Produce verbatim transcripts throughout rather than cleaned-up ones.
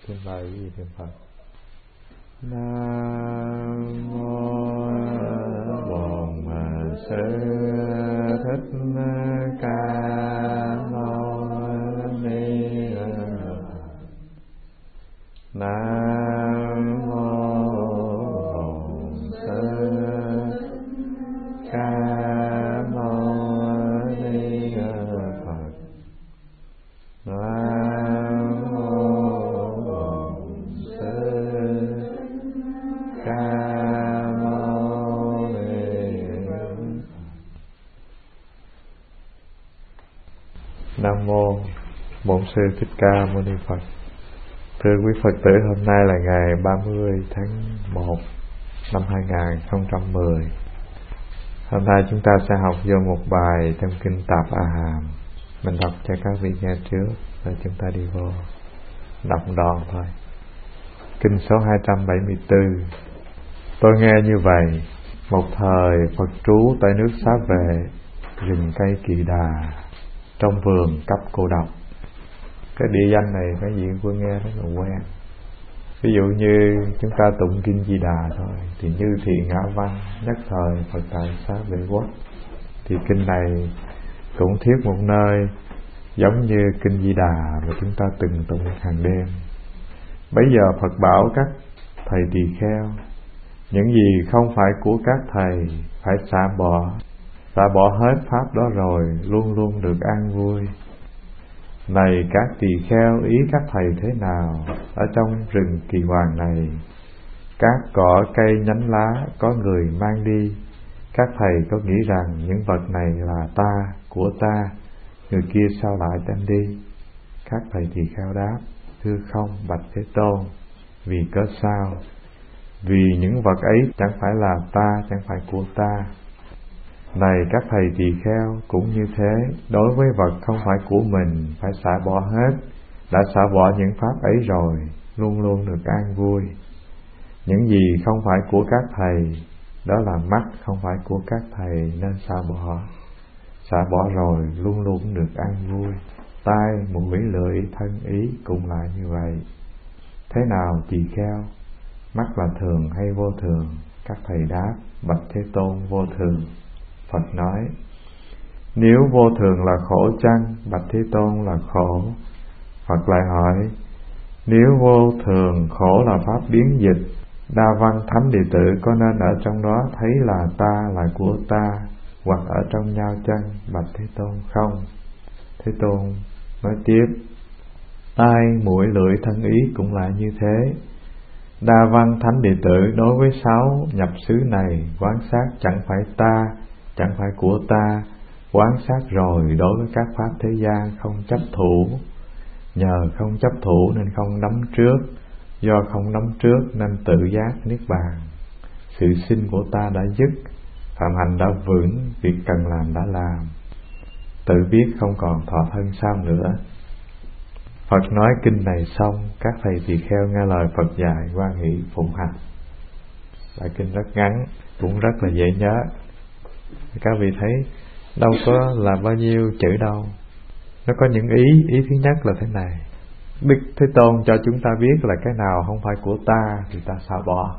Xin mời quý vị niệm Phật. Nam mô Bổn Sư Thích Ca Mâu Ni Phật. Nam mô Bổn Sư Ca Mâu Ni Phật. Nam mô Bổn Sư Ca Mâu Ni Phật. Nam mô Bổn Sư Thích Ca Mâu Ni Phật. Thưa quý Phật tử, hôm nay là ngày ba mươi tháng một năm hai nghìn không trăm mười. Hôm nay chúng ta sẽ học vô một bài trong kinh Tạp A Hàm. Mình đọc cho các vị nghe trước rồi chúng ta đi vô đọc đòn thôi. Kinh số hai trăm bảy mươi tư. Tôi nghe như vậy, một thời Phật trú tại nước Xá Vệ, rừng cây Kỳ Đà, trong vườn cấp cô độc. Cái địa danh này cái gì tôi nghe rất là quen. Ví dụ như chúng ta tụng kinh Di Đà thôi, thì như thị ngã văn nhất thời Phật tại Xá Vệ Quốc. Thì kinh này cũng thiết một nơi giống như kinh Di Đà mà chúng ta từng tụng hàng đêm. Bấy giờ Phật bảo các thầy tỳ kheo, những gì không phải của các thầy phải xả bỏ. Xả bỏ hết pháp đó rồi luôn luôn được an vui. Này các tỳ kheo, ý các thầy thế nào? Ở trong rừng Kỳ Hoàng này, các cỏ cây nhánh lá có người mang đi. Các thầy có nghĩ rằng những vật này là ta, của ta, người kia sao lại đem đi? Các thầy tỳ kheo đáp, thưa không, bạch Thế Tôn. Vì cớ sao? Vì những vật ấy chẳng phải là ta, chẳng phải của ta. Này các thầy tỳ kheo, cũng như thế, đối với vật không phải của mình phải xả bỏ hết. Đã xả bỏ những pháp ấy rồi, luôn luôn được an vui. Những gì không phải của các thầy, đó là mắt không phải của các thầy nên xả bỏ. Xả bỏ rồi luôn luôn được an vui. Tai, mũi, lưỡi, thân, ý cũng là như vậy. Thế nào tỳ kheo? Mắt là thường hay vô thường? Các thầy đáp, bạch Thế Tôn, vô thường. Phật nói, nếu vô thường là khổ chăng? Bạch Thế Tôn, là khổ. Phật lại hỏi, nếu vô thường khổ là pháp biến dịch, Đa Văn Thánh Đệ Tử có nên ở trong đó thấy là ta, là của ta, hoặc ở trong nhau chăng? Bạch Thế Tôn, không. Thế Tôn nói tiếp, tai, mũi, lưỡi, thân, ý cũng là như thế. Đa Văn Thánh Đệ Tử đối với sáu nhập xứ này quán sát chẳng phải ta, chẳng phải của ta, quán sát rồi đối với các pháp thế gian không chấp thủ. Nhờ không chấp thủ nên không đắm trước, do không đắm trước nên tự giác niết bàn. Sự sinh của ta đã dứt, phạm hành đã vững, việc cần làm đã làm, tự biết không còn thọ thân sao nữa. Phật nói kinh này xong, các thầy tỳ kheo nghe lời Phật dạy hoan hỷ phụng hành. Bài kinh rất ngắn, cũng rất là dễ nhớ. Các vị thấy đâu có là bao nhiêu chữ đâu. Nó có những ý, ý thứ nhất là thế này: Đức Thế Tôn cho chúng ta biết là cái nào không phải của ta thì ta xả bỏ.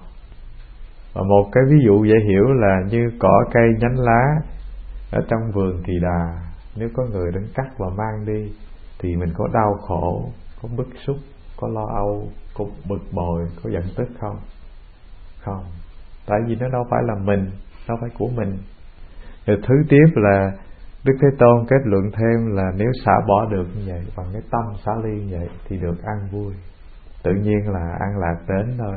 Và một cái ví dụ dễ hiểu là như cỏ cây nhánh lá ở trong vườn Kỳ Đà, nếu có người đến cắt và mang đi thì mình có đau khổ, có bức xúc, có lo âu, có bực bội, có giận tức không? Không, tại vì nó đâu phải là mình, đâu phải của mình. Rồi thứ tiếp là Đức Thế Tôn kết luận thêm là nếu xả bỏ được như vậy, bằng cái tâm xả ly như vậy thì được an vui, tự nhiên là an lạc đến thôi.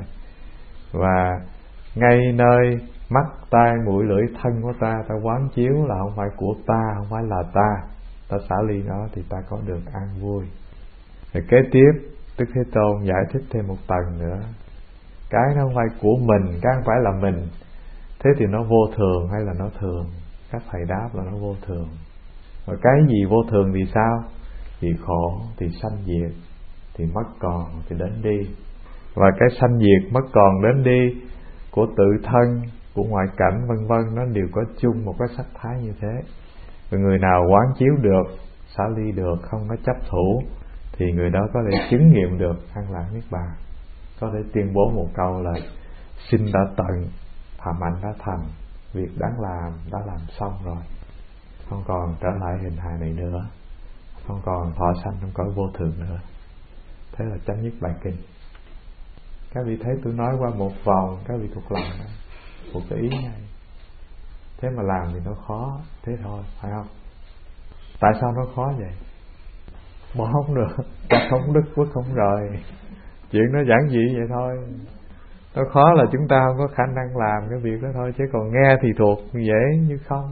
Và ngay nơi mắt, tai, mũi, lưỡi, thân của ta, ta quán chiếu là không phải của ta, không phải là ta, ta xả ly nó thì ta có được an vui. Rồi kế tiếp Đức Thế Tôn giải thích thêm một tầng nữa: cái nó không phải của mình, cái không phải là mình, thế thì nó vô thường hay là nó thường? Các thầy đáp là nó vô thường. Rồi cái gì vô thường thì sao? Thì khổ, thì sanh diệt, thì mất còn, thì đến đi. Và cái sanh diệt, mất còn, đến đi của tự thân, của ngoại cảnh vân vân, nó đều có chung một cái sắc thái như thế. Rồi người nào quán chiếu được, xả ly được, không có chấp thủ, thì người đó có thể chứng nghiệm được an lạc niết bàn, có thể tuyên bố một câu là sinh đã tận, phạm hạnh đã thành, việc đáng làm đã làm xong rồi, không còn trở lại hình hài này nữa, không còn thọ sanh trong cõi vô thường nữa. Thế là chấm dứt bài kinh. Các vị thấy tôi nói qua một vòng, các vị thuộc lòng đó, thuộc cái ý ngay. Thế mà làm thì nó khó, thế thôi, phải không? Tại sao nó khó vậy? Bỏ không được, chắc không đức quốc không rời. Chuyện nó giản dị vậy thôi. Nó khó là chúng ta không có khả năng làm cái việc đó thôi, chứ còn nghe thì thuộc dễ như không.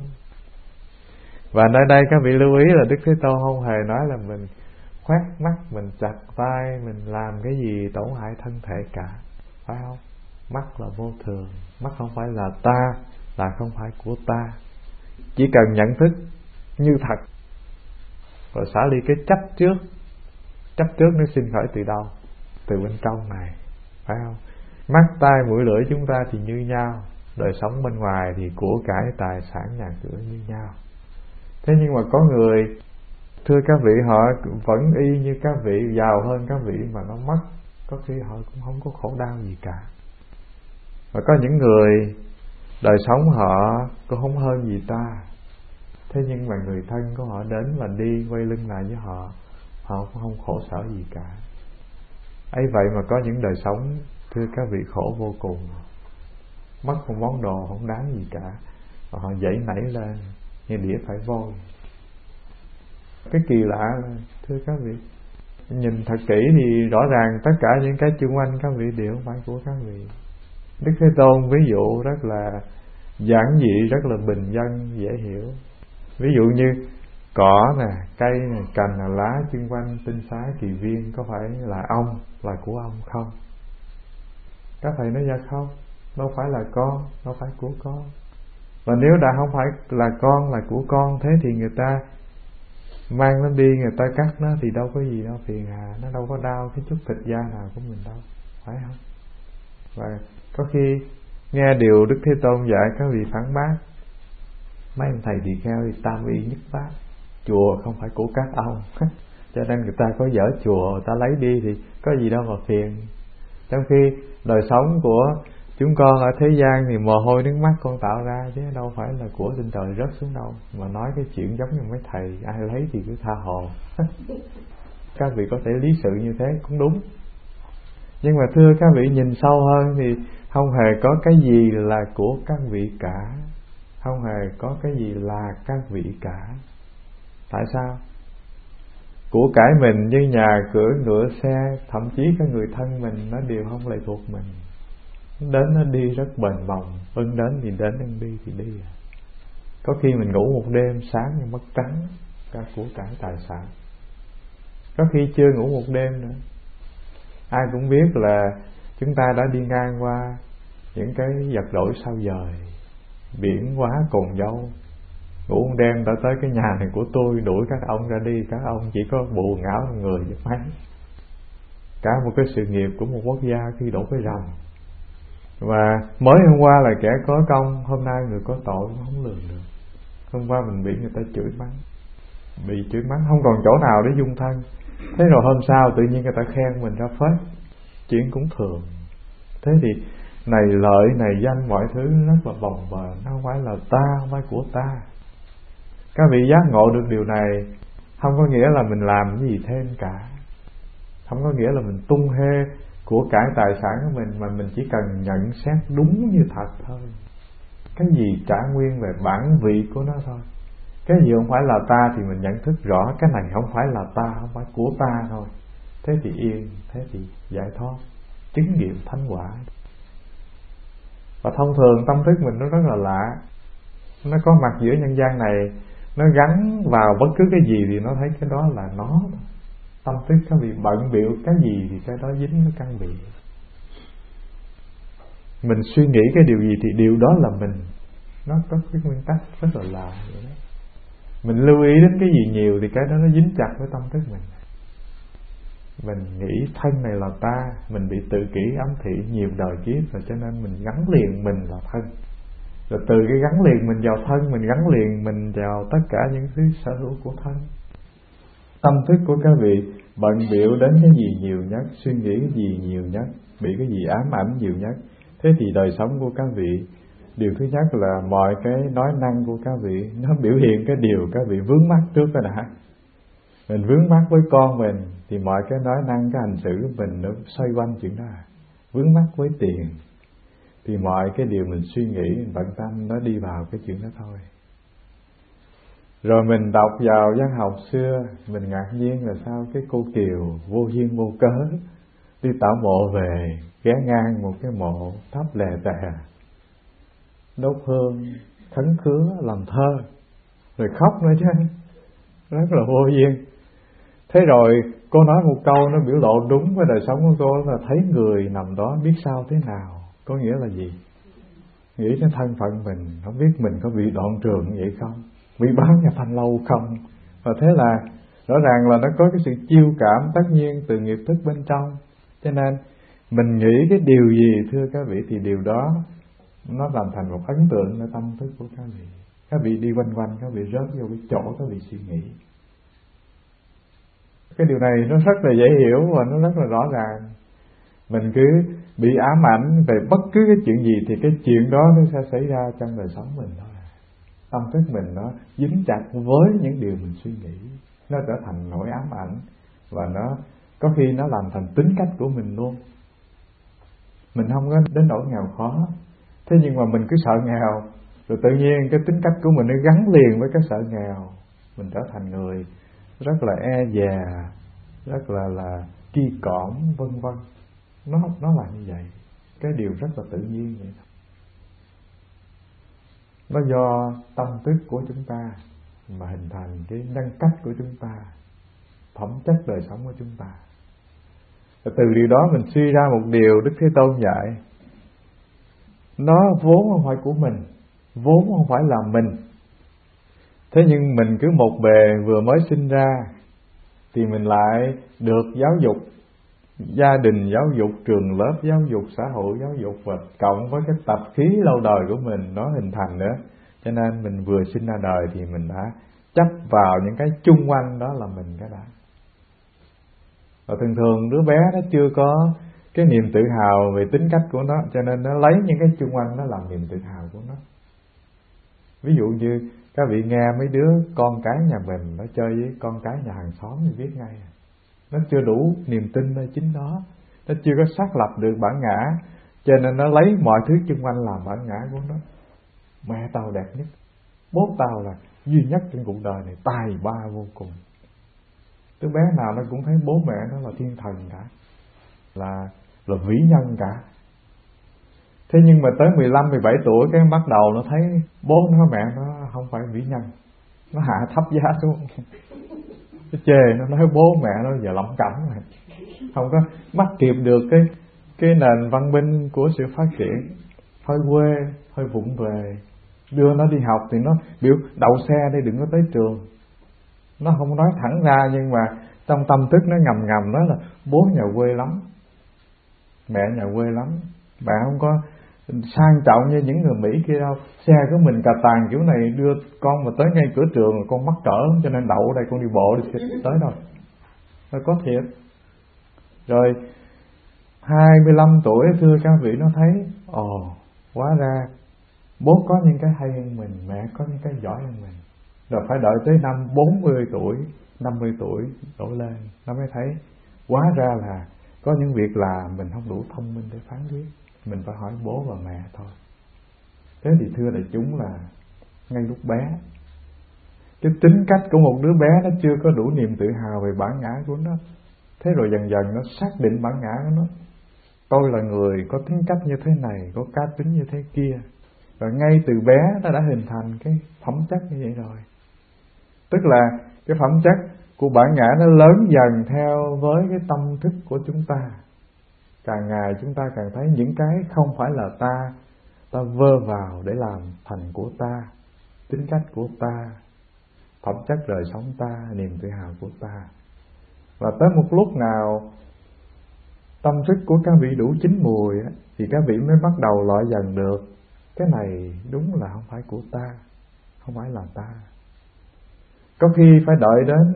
Và nơi đây các vị lưu ý là Đức Thế Tôn không hề nói là mình khoét mắt, mình chặt tay, mình làm cái gì tổn hại thân thể cả, phải không? Mắt là vô thường, mắt không phải là ta, là không phải của ta. Chỉ cần nhận thức như thật, rồi xả ly cái chấp trước. Chấp trước nó sinh khởi từ đâu? Từ bên trong này, phải không? Mắt, tai, mũi, lưỡi chúng ta thì như nhau, đời sống bên ngoài thì của cải, tài sản, nhà cửa như nhau. Thế nhưng mà có người, thưa các vị, họ vẫn y như các vị, giàu hơn các vị mà nó mất, có khi họ cũng không có khổ đau gì cả. Và có những người đời sống họ cũng không hơn gì ta, thế nhưng mà người thân của họ đến và đi quay lưng lại với họ, họ cũng không khổ sở gì cả. Ấy vậy mà có những đời sống, thưa các vị, khổ vô cùng, mất một món đồ không đáng gì cả, và họ dậy nảy lên như đĩa phải vôi. Cái kỳ lạ, thưa các vị, nhìn thật kỹ thì rõ ràng tất cả những cái xung quanh các vị đều không phải của các vị. Đức Thế Tôn ví dụ rất là giản dị, rất là bình dân, dễ hiểu. Ví dụ như cỏ nè, cây nè, cành nè, lá xung quanh, tinh xá, kỳ viên, có phải là ông, là của ông không? Các thầy nói dạ không, đâu phải là con, đâu phải của con. Và nếu đã không phải là con, là của con, thế thì người ta mang nó đi, người ta cắt nó thì đâu có gì đâu phiền hà, nó đâu có đau cái chút thịt da nào của mình đâu, phải không? Và có khi nghe điều Đức Thế Tôn dạy các vị phản bác, mấy ông thầy tỳ kheo thì tam y nhất bát, chùa không phải của các ông cho nên người ta có dở chùa, người ta lấy đi thì có gì đâu mà phiền. Trong khi đời sống của chúng con ở thế gian thì mồ hôi nước mắt con tạo ra, chứ đâu phải là của trên trời rớt xuống đâu. Mà nói cái chuyện giống như mấy thầy, ai lấy thì cứ tha hồ các vị có thể lý sự như thế cũng đúng. Nhưng mà thưa các vị, nhìn sâu hơn thì không hề có cái gì là của các vị cả, không hề có cái gì là các vị cả. Tại sao? Của cải mình như nhà cửa, ngựa, xe, thậm chí các người thân mình, nó đều không lệ thuộc mình. Đến nó đi rất bền bồng, ưng đến thì đến, ưng đi thì đi. Có khi mình ngủ một đêm, sáng thì mất trắng cả của cải tài sản. Có khi chưa ngủ một đêm nữa. Ai cũng biết là chúng ta đã đi ngang qua những cái vật đổi sao dời, biển quá cồn dâu. Ngủ một đêm đã tới cái nhà này của tôi, đuổi các ông ra đi, các ông chỉ có bộ ngáo người giúp mấy. Cả một cái sự nghiệp của một quốc gia khi đổ cái rồng. Và mới hôm qua là kẻ có công, hôm nay người có tội cũng không lường được. Hôm qua mình bị người ta chửi mắng, bị chửi mắng không còn chỗ nào để dung thân. Thế rồi hôm sau tự nhiên người ta khen mình ra phết, chuyện cũng thường. Thế thì này lợi, này danh, mọi thứ rất là bồng bềnh, nó không phải là ta, không phải của ta. Các vị giác ngộ được điều này, không có nghĩa là mình làm cái gì thêm cả, không có nghĩa là mình tung hê của cải tài sản của mình, mà mình chỉ cần nhận xét đúng như thật thôi. Cái gì trả nguyên về bản vị của nó thôi. Cái gì không phải là ta thì mình nhận thức rõ cái này không phải là ta, không phải của ta thôi. Thế thì yên, thế thì giải thoát, chứng nghiệm thánh quả. Và thông thường tâm thức mình nó rất là lạ, nó có mặt giữa nhân gian này, nó gắn vào bất cứ cái gì thì nó thấy cái đó là nó. Tâm thức có bị bận bịu cái gì thì cái đó dính nó căn bị. Mình suy nghĩ cái điều gì thì điều đó là mình. Nó có cái nguyên tắc rất là lạ vậy đó. Mình lưu ý đến cái gì nhiều thì cái đó nó dính chặt với tâm thức mình. Mình nghĩ thân này là ta, mình bị tự kỷ ám thị nhiều đời kiếp rồi, cho nên mình gắn liền mình là thân. Rồi từ cái gắn liền mình vào thân, mình gắn liền mình vào tất cả những thứ sở hữu của thân. Tâm thức của các vị bận bịu đến cái gì nhiều nhất, suy nghĩ cái gì nhiều nhất, bị cái gì ám ảnh nhiều nhất. Thế thì đời sống của các vị, điều thứ nhất là mọi cái nói năng của các vị nó biểu hiện cái điều các vị vướng mắc trước cái đã. Mình vướng mắc với con mình thì mọi cái nói năng, cái hành xử của mình nó xoay quanh chuyện đó. Vướng mắc với tiền thì mọi cái điều mình suy nghĩ, mình bận tâm nó đi vào cái chuyện đó thôi. Rồi mình đọc vào văn học xưa, mình ngạc nhiên là sao cái cô Kiều vô duyên vô cớ đi tảo mộ về, ghé ngang một cái mộ thấp lè tè, đốt hương, khấn khứa, làm thơ, rồi khóc nữa chứ, rất là vô duyên. Thế rồi cô nói một câu nó biểu lộ đúng với đời sống của cô, là thấy người nằm đó biết sao thế nào. Có nghĩa là gì? Nghĩ đến thân phận mình, không biết mình có bị đoạn trường như vậy không, bị bán nhà Thanh Lâu không. Và thế là rõ ràng là nó có cái sự chiêu cảm tất nhiên từ nghiệp thức bên trong. Cho nên mình nghĩ cái điều gì thưa các vị thì điều đó nó làm thành một ấn tượng ở tâm thức của các vị. Các vị đi quanh quanh, các vị rớt vô cái chỗ các vị suy nghĩ. Cái điều này nó rất là dễ hiểu và nó rất là rõ ràng. Mình cứ bị ám ảnh về bất cứ cái chuyện gì thì cái chuyện đó nó sẽ xảy ra trong đời sống mình thôi. Tâm thức mình nó dính chặt với những điều mình suy nghĩ, nó trở thành nỗi ám ảnh và nó có khi nó làm thành tính cách của mình luôn. Mình không có đến nỗi nghèo khó, thế nhưng mà mình cứ sợ nghèo, rồi tự nhiên cái tính cách của mình nó gắn liền với cái sợ nghèo, mình trở thành người rất là e dè, rất là là ki cõm, vân vân. Nó nó là như vậy, cái điều rất là tự nhiên vậy. Nó do tâm thức của chúng ta mà hình thành cái nhân cách của chúng ta, phẩm chất đời sống của chúng ta. Và từ điều đó mình suy ra một điều Đức Thế Tôn dạy, nó vốn không phải của mình, vốn không phải là mình. Thế nhưng mình cứ một bề vừa mới sinh ra thì mình lại được giáo dục, gia đình giáo dục, trường lớp giáo dục, xã hội giáo dục, và cộng với cái tập khí lâu đời của mình nó hình thành nữa. Cho nên mình vừa sinh ra đời thì mình đã chấp vào những cái chung quanh đó là mình cái đã. Và thường thường đứa bé nó chưa có cái niềm tự hào về tính cách của nó, cho nên nó lấy những cái chung quanh nó làm niềm tự hào của nó. Ví dụ như các vị nghe mấy đứa con cái nhà mình nó chơi với con cái nhà hàng xóm thì biết ngay, nó chưa đủ niềm tin nơi chính nó, nó chưa có xác lập được bản ngã, cho nên nó lấy mọi thứ chung quanh làm bản ngã của nó. Mẹ tao đẹp nhất, bố tao là duy nhất trên cuộc đời này, tài ba vô cùng. Đứa bé nào nó cũng thấy bố mẹ nó là thiên thần cả, là là vĩ nhân cả. Thế nhưng mà tới mười lăm, mười bảy tuổi cái bắt đầu nó thấy bố nó, mẹ nó không phải vĩ nhân, nó hạ thấp giá xuống, nó chê, nó nói bố mẹ nó giờ lẩm cẩm rồi, không có bắt kịp được cái cái nền văn minh của sự phát triển, hơi quê, hơi vụng về. Đưa nó đi học thì nó biểu đậu xe đây đừng có tới trường. Nó không nói thẳng ra nhưng mà trong tâm thức nó ngầm ngầm nói là bố nhà quê lắm, mẹ nhà quê lắm, bạn không có sang trọng như những người Mỹ kia đâu. Xe của mình cà tàng kiểu này đưa con mà tới ngay cửa trường rồi con mắc cỡ, cho nên đậu ở đây con đi bộ đi tới đâu. Nó có thiệt. Rồi hai mươi lăm tuổi thưa các vị nó thấy ồ, hóa ra bố có những cái hay hơn mình, mẹ có những cái giỏi hơn mình. Rồi phải đợi tới năm bốn mươi tuổi, năm mươi tuổi đổ lên, nó mới thấy hóa ra là có những việc là mình không đủ thông minh để phán quyết, mình phải hỏi bố và mẹ thôi. Thế thì thưa đại chúng là ngay lúc bé, cái tính cách của một đứa bé nó chưa có đủ niềm tự hào về bản ngã của nó. Thế rồi dần dần nó xác định bản ngã của nó, tôi là người có tính cách như thế này, có cá tính như thế kia. Rồi ngay từ bé nó đã hình thành cái phẩm chất như vậy rồi. Tức là cái phẩm chất của bản ngã nó lớn dần theo với cái tâm thức của chúng ta. Càng ngày chúng ta càng thấy những cái không phải là ta, ta vơ vào để làm thành của ta, tính cách của ta, phẩm chất đời sống ta, niềm tự hào của ta. Và tới một lúc nào tâm thức của các vị đủ chín mùi thì các vị mới bắt đầu loại dần được cái này đúng là không phải của ta, không phải là ta. Có khi phải đợi đến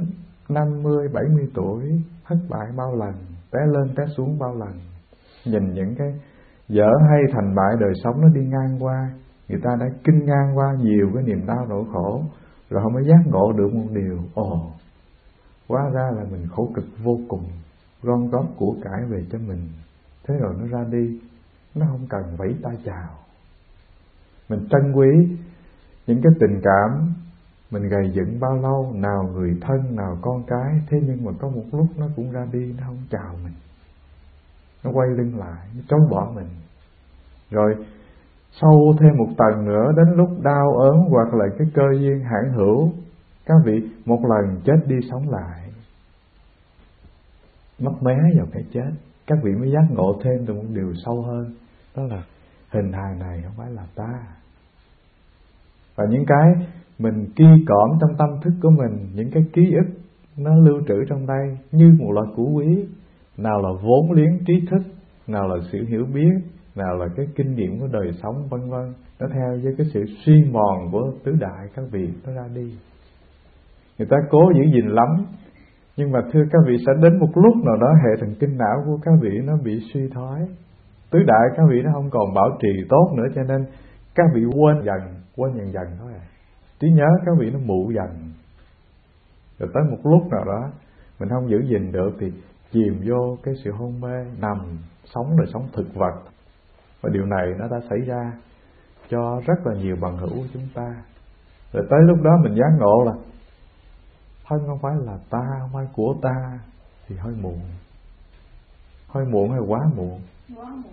năm mươi, bảy mươi tuổi thất bại bao lần, té lên té xuống bao lần. Nhìn những cái dở hay thành bại đời sống nó đi ngang qua, người ta đã kinh ngang qua nhiều cái niềm đau nỗi khổ, rồi họ mới giác ngộ được một điều: ồ, hóa ra là mình khổ cực vô cùng, gom góp của cải về cho mình. Thế rồi nó ra đi, nó không cần vẫy tay chào. Mình trân quý những cái tình cảm mình gầy dựng bao lâu, nào người thân, nào con cái, thế nhưng mà có một lúc nó cũng ra đi, nó không chào mình, nó quay lưng lại, nó trốn bỏ mình. Rồi sâu thêm một tầng nữa, đến lúc đau ớn hoặc là cái cơ duyên hãn hữu, các vị một lần chết đi sống lại, mất mé vào cái chết, các vị mới giác ngộ thêm được một điều sâu hơn, đó là hình hài này không phải là ta. Và những cái mình ki cõm trong tâm thức của mình, những cái ký ức nó lưu trữ trong đây như một loại củ quý, nào là vốn liếng trí thức, nào là sự hiểu biết, nào là cái kinh nghiệm của đời sống, vân vân. Nó theo với cái sự suy mòn của tứ đại các vị, nó ra đi. Người ta cố giữ gìn lắm, nhưng mà thưa các vị, sẽ đến một lúc nào đó hệ thần kinh não của các vị nó bị suy thoái, tứ đại các vị nó không còn bảo trì tốt nữa, cho nên các vị quên dần, quên dần dần thôi à. Trí nhớ các vị nó mụ dần, rồi tới một lúc nào đó mình không giữ gìn được thì chìm vô cái sự hôn mê, nằm sống đời sống thực vật. Và điều này nó đã xảy ra cho rất là nhiều bằng hữu của chúng ta. Rồi tới lúc đó mình giác ngộ là thân không phải là ta, không phải của ta, thì hơi muộn. Hơi muộn hay quá muộn? Quá muộn.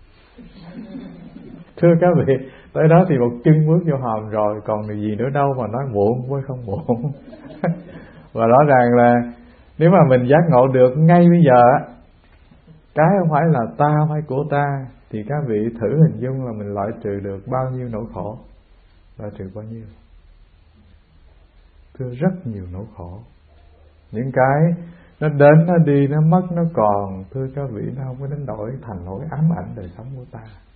Thưa các vị, tới đó thì một chân bước vô hòm rồi, còn gì nữa đâu mà nói muộn với không muộn. Và rõ ràng là nếu mà mình giác ngộ được ngay bây giờ, cái không phải là ta, không phải của ta, thì các vị thử hình dung là mình loại trừ được bao nhiêu nỗi khổ. Loại trừ bao nhiêu? Thưa, rất nhiều nỗi khổ. Những cái nó đến, nó đi, nó mất, nó còn, thưa các vị, nó không có đánh đổi thành nỗi ám ảnh đời sống của ta.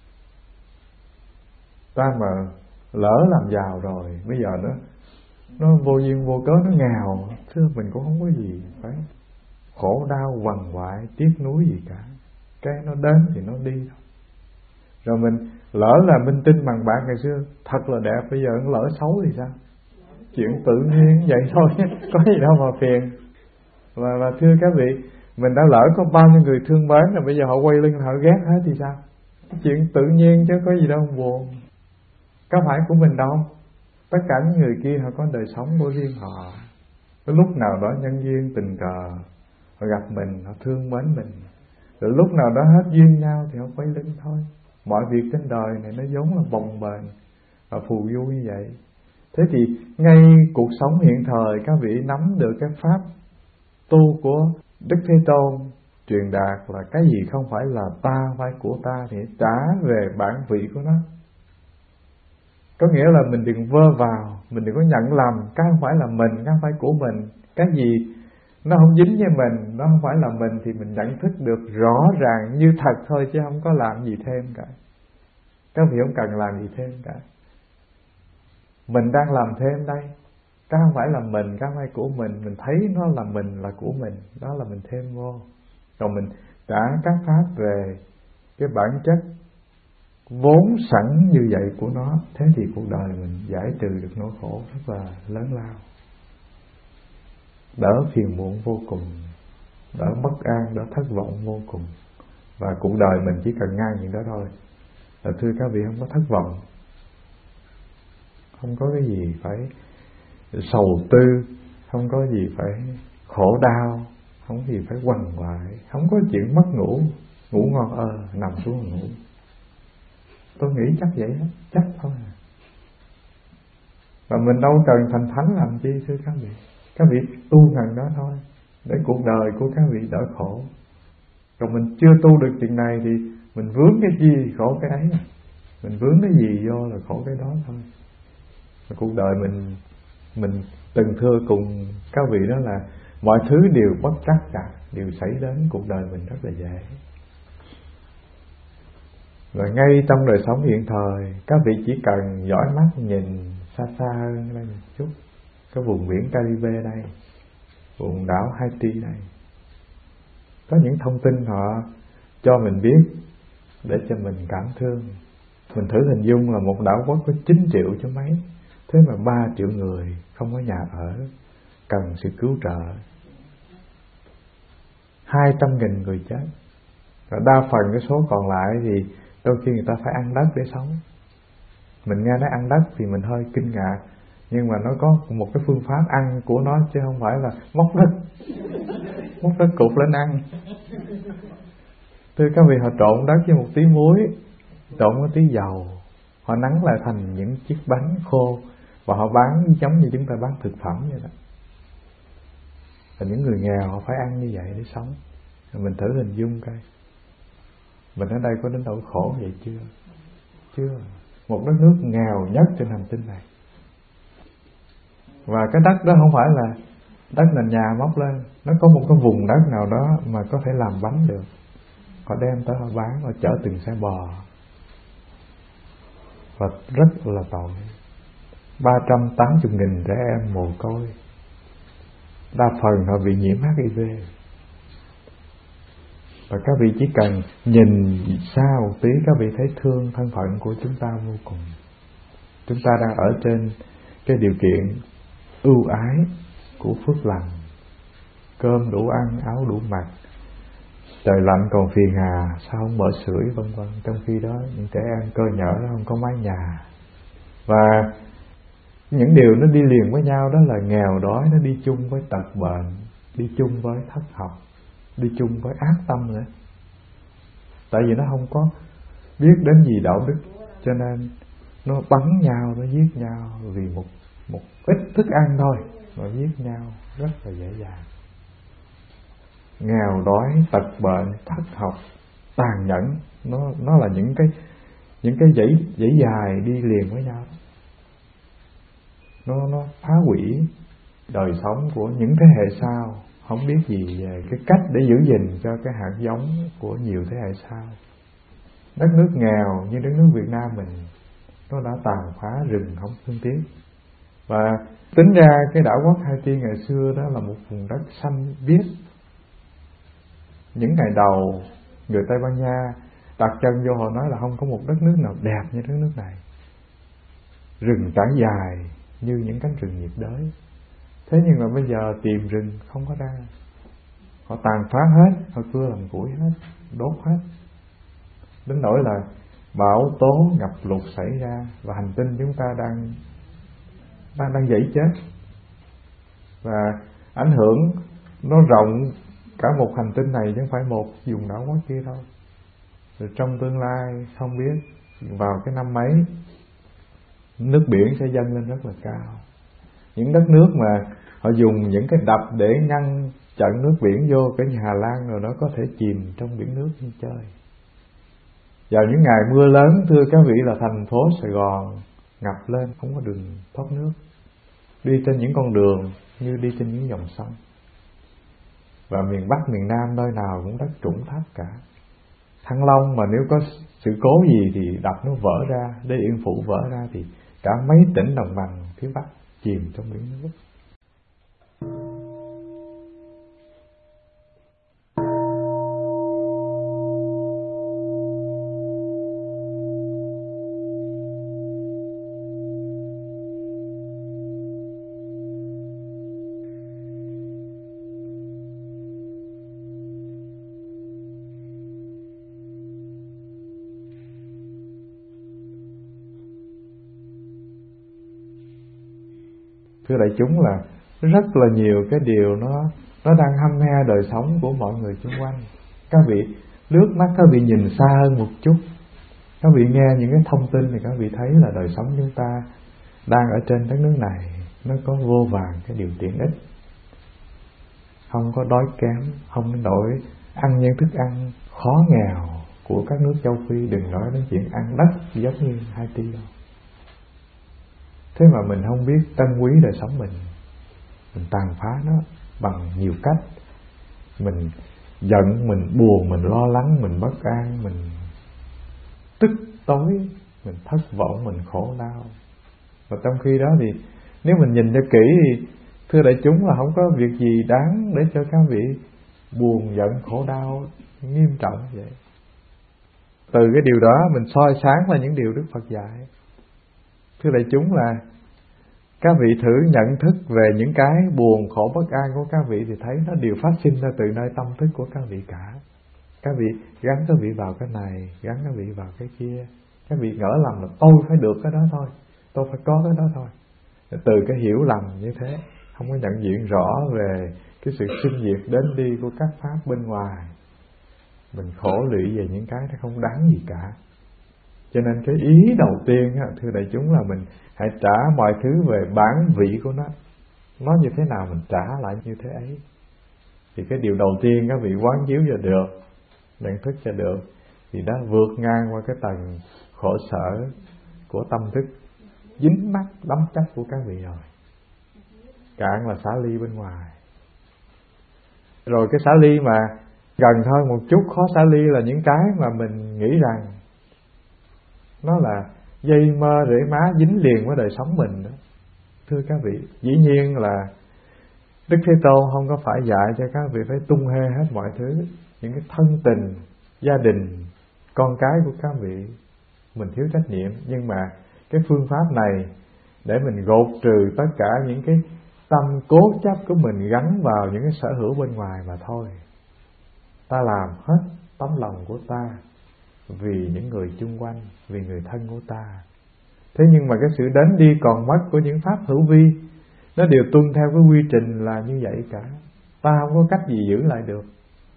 Ta mà lỡ làm giàu rồi, bây giờ nó nó vô duyên vô cớ nó nghèo, thưa mình cũng không có gì phải khổ đau quằn quại tiếc nuối gì cả. Cái nó đến thì nó đi thôi. Rồi mình lỡ là minh tinh bằng bạc ngày xưa thật là đẹp, bây giờ nó lỡ xấu thì sao? Chuyện tự nhiên vậy thôi, có gì đâu mà phiền. Và, và thưa các vị, mình đã lỡ có bao nhiêu người thương mến rồi, bây giờ họ quay lưng họ ghét hết thì sao? Chuyện tự nhiên chứ có gì đâu buồn. Có phải của mình đâu. Tất cả những người kia họ có đời sống của riêng họ. Cái lúc nào đó nhân duyên tình cờ họ gặp mình, họ thương mến mình, rồi lúc nào đó hết duyên nhau thì họ quay lưng thôi. Mọi việc trên đời này nó giống là bồng bềnh và phù du như vậy. Thế thì ngay cuộc sống hiện thời, các vị nắm được cái pháp tu của Đức Thế Tôn truyền đạt là cái gì không phải là ta, phải của ta, thì trả về bản vị của nó. Có nghĩa là mình đừng vơ vào, mình đừng có nhận lầm cái không phải là mình, cái không phải của mình. Cái gì nó không dính với mình, nó không phải là mình, thì mình nhận thức được rõ ràng như thật thôi, chứ không có làm gì thêm cả. Các vị không cần làm gì thêm cả. Mình đang làm thêm đây. Cái không phải là mình, cái không phải của mình, mình thấy nó là mình, là của mình, đó là mình thêm vô. Rồi mình trả các pháp về cái bản chất vốn sẵn như vậy của nó. Thế thì cuộc đời mình giải trừ được nỗi khổ rất là lớn lao, đỡ phiền muộn vô cùng, đỡ bất an, đỡ thất vọng vô cùng. Và cuộc đời mình chỉ cần ngang những đó thôi. Là thưa các vị, không có thất vọng, không có cái gì phải sầu tư, không có gì phải khổ đau, không có gì phải quằn quại, không có chuyện mất ngủ, ngủ ngon ơ, ờ, nằm xuống ngủ. Tôi nghĩ chắc vậy đó, chắc thôi à. Và mình đâu cần thành thánh làm chi thưa các vị. Các vị tu ngần đó thôi, để cuộc đời của các vị đỡ khổ. Còn mình chưa tu được chuyện này thì mình vướng cái gì khổ cái ấy. Mình vướng cái gì vô là khổ cái đó thôi. Và cuộc đời mình mình từng thưa cùng các vị đó là mọi thứ đều bất trắc cả, đều xảy đến cuộc đời mình rất là dễ. Và ngay trong đời sống hiện thời, các vị chỉ cần dõi mắt nhìn xa xa hơn đây một chút, cái vùng biển Caribe đây, vùng đảo Haiti này. Có những thông tin họ cho mình biết để cho mình cảm thương. Mình thử hình dung là một đảo quốc có chín triệu chứ mấy, thế mà ba triệu người không có nhà ở, cần sự cứu trợ. Hai trăm nghìn người chết, và đa phần cái số còn lại thì đôi khi người ta phải ăn đất để sống. Mình nghe nói ăn đất thì mình hơi kinh ngạc, nhưng mà nó có một cái phương pháp ăn của nó, chứ không phải là móc đất móc đất cục lên ăn. Thưa các vị, họ trộn đất với một tí muối, trộn với tí dầu, họ nắn lại thành những chiếc bánh khô, và họ bán giống như chúng ta bán thực phẩm vậy đó. Và những người nghèo họ phải ăn như vậy để sống. Mình thử hình dung coi, mình ở đây có đến nỗi khổ vậy chưa? Chưa. Một đất nước nghèo nhất trên hành tinh này, và cái đất đó không phải là đất nền nhà móc lên, nó có một cái vùng đất nào đó mà có thể làm bánh được. Họ đem tới họ bán, họ chở từng xe bò, và rất là tội. Ba trăm tám mươi nghìn trẻ em mồ côi, đa phần họ bị nhiễm H I V. Và các vị chỉ cần nhìn xa một tí, các vị thấy thương thân phận của chúng ta vô cùng. Chúng ta đang ở trên cái điều kiện ưu ái của phước lành, cơm đủ ăn, áo đủ mặc, trời lạnh còn phiền hà, sao không mở sưởi vân vân. Trong khi đó những trẻ em cơ nhở nó không có mái nhà. Và những điều nó đi liền với nhau đó là nghèo đói, nó đi chung với tật bệnh, đi chung với thất học, đi chung với ác tâm nữa. Tại vì nó không có biết đến gì đạo đức, cho nên nó bắn nhau, nó giết nhau vì một một ít thức ăn thôi mà giết nhau rất là dễ dàng. Nghèo đói, tật bệnh, thất học, tàn nhẫn, nó nó là những cái những cái dãy dãy dài đi liền với nhau. Nó nó phá hủy đời sống của những thế hệ sau, không biết gì về cái cách để giữ gìn cho cái hạt giống của nhiều thế hệ sau. Đất nước nghèo như đất nước Việt Nam mình, nó đã tàn phá rừng không thương tiếc. Và tính ra cái đảo quốc Haiti ngày xưa đó là một vùng đất xanh biếc. Những ngày đầu người Tây Ban Nha đặt chân vô, họ nói là không có một đất nước nào đẹp như đất nước này. Rừng trải dài như những cánh rừng nhiệt đới. Thế nhưng mà bây giờ tìm rừng không có ra, họ tàn phá hết, họ cưa làm củi hết, đốt hết, đến nỗi là bão tố ngập lụt xảy ra, và hành tinh chúng ta đang đang đang dãy chết. Và ảnh hưởng nó rộng cả một hành tinh này, chứ không phải một vùng đảo quốc kia đâu. Rồi trong tương lai không biết vào cái năm mấy, nước biển sẽ dâng lên rất là cao. Những đất nước mà họ dùng những cái đập để ngăn chặn nước biển vô, cái như Hà Lan rồi, nó có thể chìm trong biển nước như chơi. Vào những ngày mưa lớn, thưa các vị, là thành phố Sài Gòn ngập lên, không có đường thoát nước, đi trên những con đường như đi trên những dòng sông. Và miền Bắc, miền Nam nơi nào cũng đất trũng thấp cả. Thăng Long mà nếu có sự cố gì thì đập nó vỡ ra, Đê Yên Phụ vỡ ra, thì cả mấy tỉnh đồng bằng phía Bắc chìm trong biển nước. Thưa đại chúng, là rất là nhiều cái điều nó nó đang hăm he đời sống của mọi người xung quanh. Các vị lướt mắt, các vị nhìn xa hơn một chút, các vị nghe những cái thông tin thì các vị thấy là đời sống chúng ta đang ở trên đất nước này nó có vô vàn cái điều tiện ích, không có đói kém, không đến nỗi ăn những thức ăn khó nghèo của các nước châu Phi, đừng nói đến chuyện ăn đất giống như Haiti đâu. Thế mà mình không biết trân quý đời sống mình, mình tàn phá nó bằng nhiều cách. Mình giận, mình buồn, mình lo lắng, mình bất an, mình tức tối, mình thất vọng, mình khổ đau. Và trong khi đó thì nếu mình nhìn cho kỹ thì Thưa đại chúng, là không có việc gì đáng để cho các vị buồn giận khổ đau nghiêm trọng vậy. Từ cái điều đó mình soi sáng là những điều Đức Phật dạy. Thưa đại chúng, là các vị thử nhận thức về những cái buồn khổ bất an của các vị thì thấy nó đều phát sinh ra từ nơi tâm thức của các vị cả. Các vị gắn các vị vào cái này, gắn các vị vào cái kia. Các vị ngỡ lầm là tôi phải được cái đó thôi, tôi phải có cái đó thôi. Từ cái hiểu lầm như thế, không có nhận diện rõ về cái sự sinh diệt đến đi của các pháp bên ngoài, mình khổ lụy về những cái nó không đáng gì cả. Cho nên cái ý đầu tiên á, thưa đại chúng, là mình hãy trả mọi thứ về bản vị của nó. Nó như thế nào mình trả lại như thế ấy. Thì cái điều đầu tiên các vị quán chiếu cho được, nhận thức cho được, thì đã vượt ngang qua cái tầng khổ sở của tâm thức dính mắc đắm chấp của các vị rồi. Cạn là xả ly bên ngoài. Rồi cái xả ly mà gần thôi một chút, khó xả ly là những cái mà mình nghĩ rằng nó là dây mơ rễ má dính liền với đời sống mình đó. Thưa các vị, dĩ nhiên là Đức Thế Tôn không có phải dạy cho các vị phải tung hê hết mọi thứ. Những cái thân tình, gia đình, con cái của các vị mình thiếu trách nhiệm. Nhưng mà cái phương pháp này để mình gột trừ tất cả những cái tâm cố chấp của mình gắn vào những cái sở hữu bên ngoài mà thôi. Ta làm hết tấm lòng của ta vì những người chung quanh, vì người thân của ta. Thế nhưng mà cái sự đến đi còn mất của những pháp hữu vi, nó đều tuân theo cái quy trình là như vậy cả. Ta không có cách gì giữ lại được.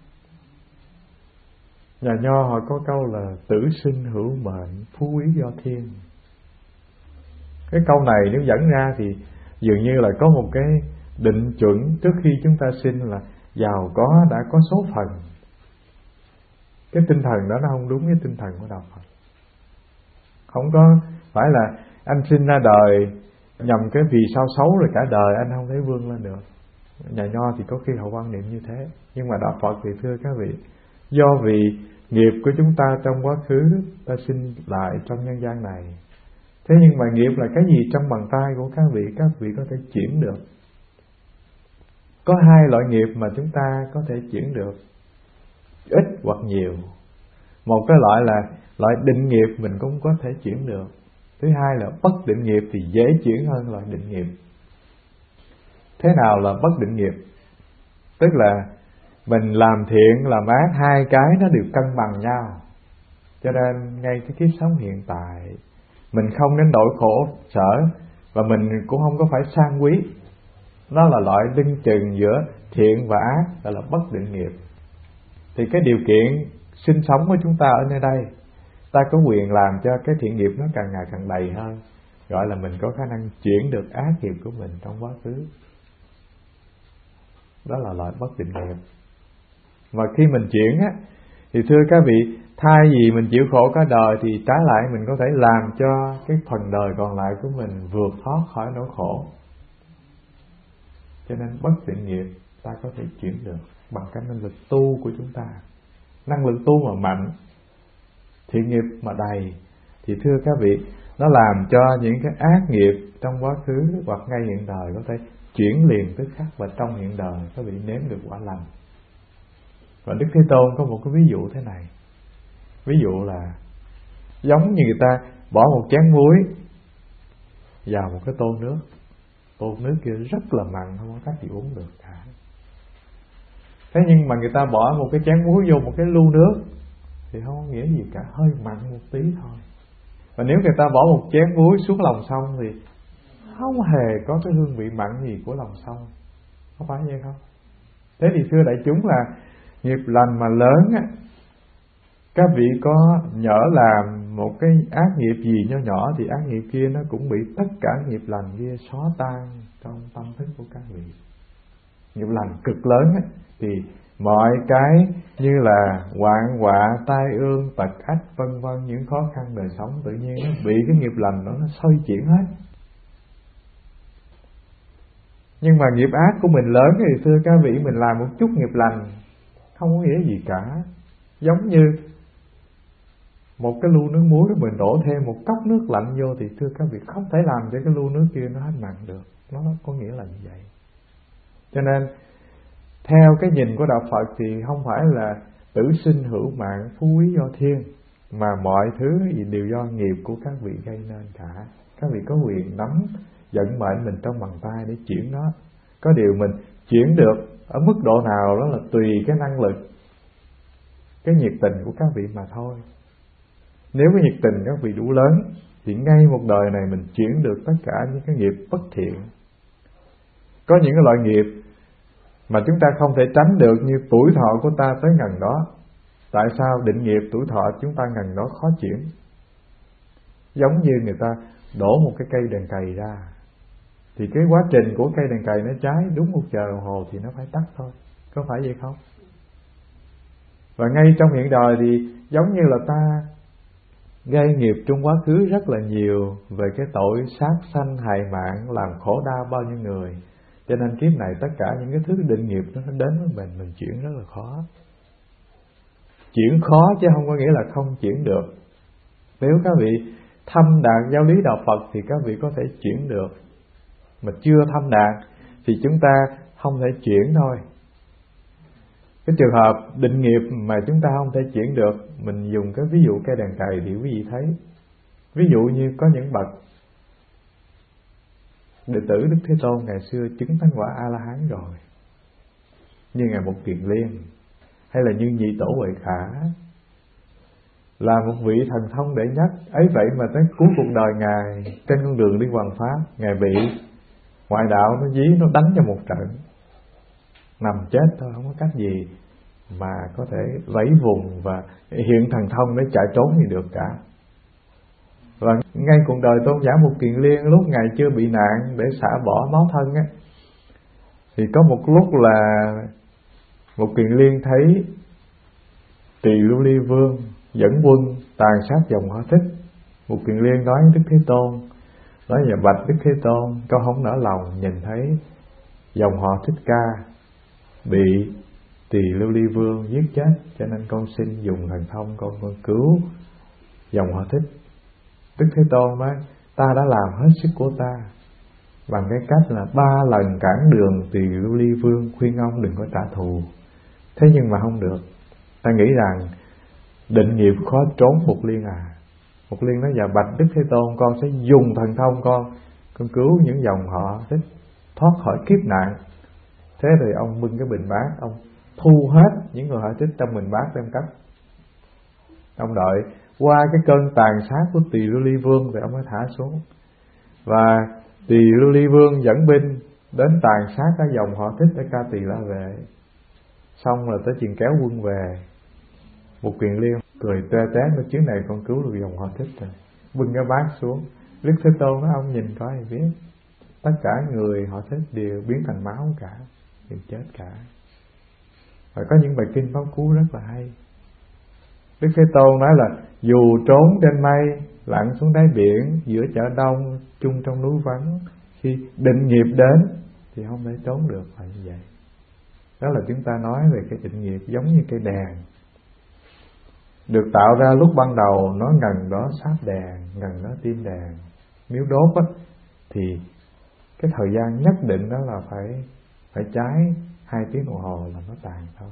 Nhà Nho họ có câu là tử sinh hữu mệnh, phú quý do thiên. Cái câu này nếu dẫn ra thì dường như là có một cái định chuẩn trước khi chúng ta sinh là giàu có đã có số phận. Cái tinh thần đó nó không đúng với tinh thần của Đạo Phật. Không có phải là anh sinh ra đời nhằm cái vì sao xấu rồi cả đời anh không thể vươn lên được. Nhà Nho thì có khi họ quan niệm như thế. Nhưng mà Đạo Phật thì thưa các vị, do vì nghiệp của chúng ta trong quá khứ, ta sinh lại trong nhân gian này. Thế nhưng mà nghiệp là cái gì trong bàn tay của các vị, các vị có thể chuyển được. Có hai loại nghiệp mà chúng ta có thể chuyển được, ít hoặc nhiều. Một cái loại là loại định nghiệp mình cũng có thể chuyển được. Thứ hai là bất định nghiệp thì dễ chuyển hơn loại định nghiệp. Thế nào là bất định nghiệp? Tức là mình làm thiện làm ác, hai cái nó đều cân bằng nhau. Cho nên ngay cái kiếp sống hiện tại mình không đến nỗi khổ sở, và mình cũng không có phải sang quý. Nó là loại lưng chừng giữa thiện và ác, gọi là bất định nghiệp. Thì cái điều kiện sinh sống của chúng ta ở nơi đây, ta có quyền làm cho cái thiện nghiệp nó càng ngày càng đầy hơn, gọi là mình có khả năng chuyển được ác nghiệp của mình trong quá khứ. Đó là loại bất định nghiệp. Mà khi mình chuyển á, thì thưa các vị, thay vì mình chịu khổ cả đời thì trái lại mình có thể làm cho cái phần đời còn lại của mình vượt thoát khỏi nỗi khổ. Cho nên bất định nghiệp ta có thể chuyển được bằng cái năng lực tu của chúng ta. Năng lực tu mà mạnh, thiện nghiệp mà đầy, thì thưa các vị, nó làm cho những cái ác nghiệp trong quá khứ hoặc ngay hiện đời có thể chuyển liền tức khắc, và trong hiện đời các vị nếm được quả lành. Và Đức Thế Tôn có một cái ví dụ thế này. Ví dụ là giống như người ta bỏ một chén muối vào một cái tô nước. Tô nước kia rất là mặn, không có cách gì uống được cả. Thế nhưng mà người ta bỏ một cái chén muối vô một cái lu nước thì không có nghĩa gì cả, hơi mặn một tí thôi. Và nếu người ta bỏ một chén muối xuống lòng sông thì không hề có cái hương vị mặn gì của lòng sông. Có phải vậy không? Thế thì thưa đại chúng, là nghiệp lành mà lớn á, các vị có nhỡ làm một cái ác nghiệp gì nho nhỏ thì ác nghiệp kia nó cũng bị tất cả nghiệp lành kia xóa tan trong tâm thức của các vị. Nghiệp lành cực lớn á, thì mọi cái như là hoạn họa, tai ương, tật ách vân vân, những khó khăn đời sống tự nhiên nó bị cái nghiệp lành đó nó xôi chuyển hết. Nhưng mà nghiệp ác của mình lớn thì thưa các vị, mình làm một chút nghiệp lành không có nghĩa gì cả. Giống như một cái lu nước muối mình đổ thêm một cốc nước lạnh vô thì thưa các vị, không thể làm cho cái lu nước kia nó hết mặn được. Nó có nghĩa là như vậy. Cho nên theo cái nhìn của đạo Phật thì không phải là tử sinh hữu mạng, phú quý do thiên, mà mọi thứ đều do nghiệp của các vị gây nên cả. Các vị có quyền nắm vận mệnh mình trong bàn tay để chuyển nó. Có điều mình chuyển được ở mức độ nào đó là tùy cái năng lực, cái nhiệt tình của các vị mà thôi. Nếu cái nhiệt tình các vị đủ lớn thì ngay một đời này mình chuyển được tất cả những cái nghiệp bất thiện. Có những cái loại nghiệp mà chúng ta không thể tránh được, như tuổi thọ của ta tới ngần đó. Tại sao định nghiệp tuổi thọ chúng ta ngần đó khó chuyển? Giống như người ta đổ một cái cây đèn cày ra, thì cái quá trình của cây đèn cày nó cháy đúng một giờ đồng hồ thì nó phải tắt thôi, có phải vậy không? Và ngay trong hiện đời thì giống như là ta gây nghiệp trong quá khứ rất là nhiều về cái tội sát sanh hại mạng, làm khổ đau bao nhiêu người. Cho nên kiếp này tất cả những cái thứ định nghiệp nó đến với mình, mình chuyển rất là khó. Chuyển khó chứ không có nghĩa là không chuyển được. Nếu các vị thâm đạt giáo lý đạo Phật thì các vị có thể chuyển được. Mà chưa thâm đạt thì chúng ta không thể chuyển thôi. Cái trường hợp định nghiệp mà chúng ta không thể chuyển được, mình dùng cái ví dụ cây đèn cày thì quý vị thấy. Ví dụ như có những bậc đệ tử Đức Thế Tôn ngày xưa chứng thánh quả A-la-hán rồi, như Ngài Một Kiền Liên, hay là như Nhị Tổ Huệ Khả, là một vị thần thông đệ nhất. Ấy vậy mà tới cuối cuộc đời Ngài, trên con đường đi hoằng pháp, Ngài bị ngoại đạo nó dí, nó đánh cho một trận, nằm chết thôi, không có cách gì mà có thể vẫy vùng và hiện thần thông để chạy trốn gì được cả. Và ngay cuộc đời tôn giả Một Kiền Liên, lúc Ngài chưa bị nạn để xả bỏ máu thân á, thì có một lúc là Một Kiền Liên thấy Tỳ Lưu Ly Vương dẫn quân tàn sát dòng Họ Thích. Một Kiền Liên nói Đức Thế Tôn, nói là bạch Đức Thế Tôn, con không nỡ lòng nhìn thấy dòng họ Thích Ca bị Tỳ Lưu Ly Vương giết chết, cho nên con xin dùng thần thông con, con cứu dòng họ Thích. Đức Thế Tôn nói, ta đã làm hết sức của ta bằng cái cách là ba lần cản đường Tỳ Lưu Ly Vương, khuyên ông đừng có trả thù. Thế nhưng mà không được. Ta nghĩ rằng định nghiệp khó trốn Một Liên à. Một Liên nói, dạ bạch Đức Thế Tôn, con sẽ dùng thần thông con con cứu những dòng họ Thích thoát khỏi kiếp nạn. Thế rồi ông bưng cái bình bát, ông thu hết những người họ Thích trong bình bát đem cất. Ông đợi qua cái cơn tàn sát của Tỳ Lưu Ly Vương rồi ông mới thả xuống. Và Tỳ Lưu Ly Vương dẫn binh đến tàn sát các dòng họ Thích ở Ca Tỳ La Vệ. Xong rồi tới chuyện kéo quân về, Một Kiền Liên cười tê té, nói chuyến này con cứu được dòng họ Thích rồi, bưng cái bát xuống. Đức Thế Tôn nói, ông nhìn coi thì biết, tất cả người họ Thích đều biến thành máu cả, đều chết cả. Và có những bài kinh pháp cú rất là hay. Đức Thế Tôn nói là dù trốn trên mây, lặn xuống đáy biển, giữa chợ đông, chung trong núi vắng, khi định nghiệp đến thì không thể trốn được, là như vậy. Đó là chúng ta nói về cái định nghiệp giống như cây đèn được tạo ra lúc ban đầu, nó ngần đó sáp đèn, ngần đó tim đèn. Nếu đốt á, thì cái thời gian nhất định đó là phải phải cháy hai tiếng đồng hồ là nó tàn thôi.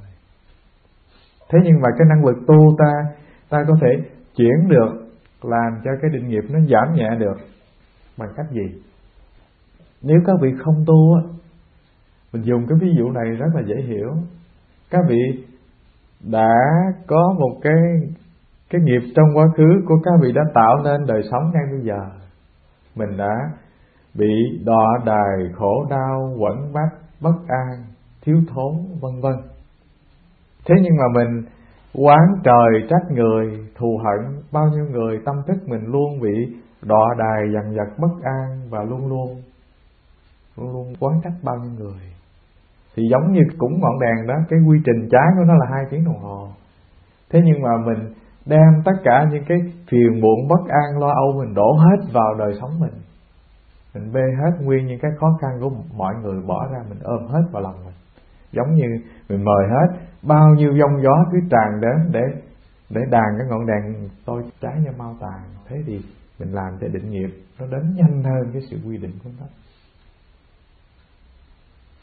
Thế nhưng mà cái năng lực tu ta ta có thể chuyển được, làm cho cái định nghiệp nó giảm nhẹ được bằng cách gì? Nếu các vị không tu á, mình dùng cái ví dụ này rất là dễ hiểu. Các vị đã có một cái cái nghiệp trong quá khứ của các vị đã tạo nên đời sống ngay bây giờ. Mình đã bị đọa đày, khổ đau, quẫn bách, bất an, thiếu thốn, vân vân. Thế nhưng mà mình oán trời trách người, thù hận bao nhiêu người, tâm thức mình luôn bị đọa đày, dằn vặt, bất an, và luôn luôn luôn luôn oán trách bao nhiêu người. Thì giống như cũng ngọn đèn đó, cái quy trình cháy của nó là hai tiếng đồng hồ. Thế nhưng mà mình đem tất cả những cái phiền muộn, bất an, lo âu mình đổ hết vào đời sống mình. Mình bê hết nguyên những cái khó khăn của mọi người bỏ ra, mình ôm hết vào lòng mình. Giống như mình mời hết bao nhiêu giông gió cứ tràn đến để để đàn cái ngọn đèn tôi cháy cho mau tàn. Thế thì mình làm cho định nghiệp nó đến nhanh hơn cái sự quy định của nó.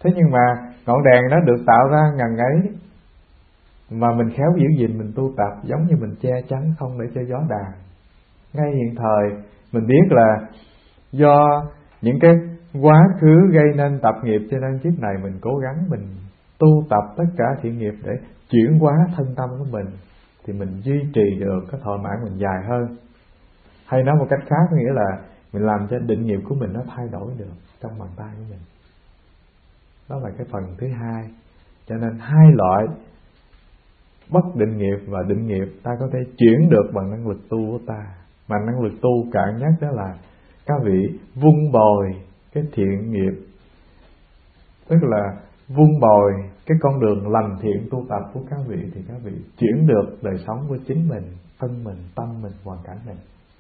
Thế nhưng mà ngọn đèn nó được tạo ra ngần ấy, mà mình khéo giữ gìn, mình tu tập giống như mình che chắn không để cho gió đàn. Ngay hiện thời mình biết là do những cái quá khứ gây nên tập nghiệp, cho nên kiếp này mình cố gắng mình tu tập tất cả thiện nghiệp để chuyển hóa thân tâm của mình, thì mình duy trì được cái thọ mãn mình dài hơn. Hay nói một cách khác có nghĩa là mình làm cho định nghiệp của mình nó thay đổi được trong bàn tay của mình. Đó là cái phần thứ hai. Cho nên hai loại bất định nghiệp và định nghiệp ta có thể chuyển được bằng năng lực tu của ta. Mà năng lực tu cạn nhất đó là các vị vun bồi cái thiện nghiệp, tức là vun bồi cái con đường lành thiện tu tập của các vị, thì các vị chuyển được đời sống của chính mình, thân mình, tâm mình, hoàn cảnh mình.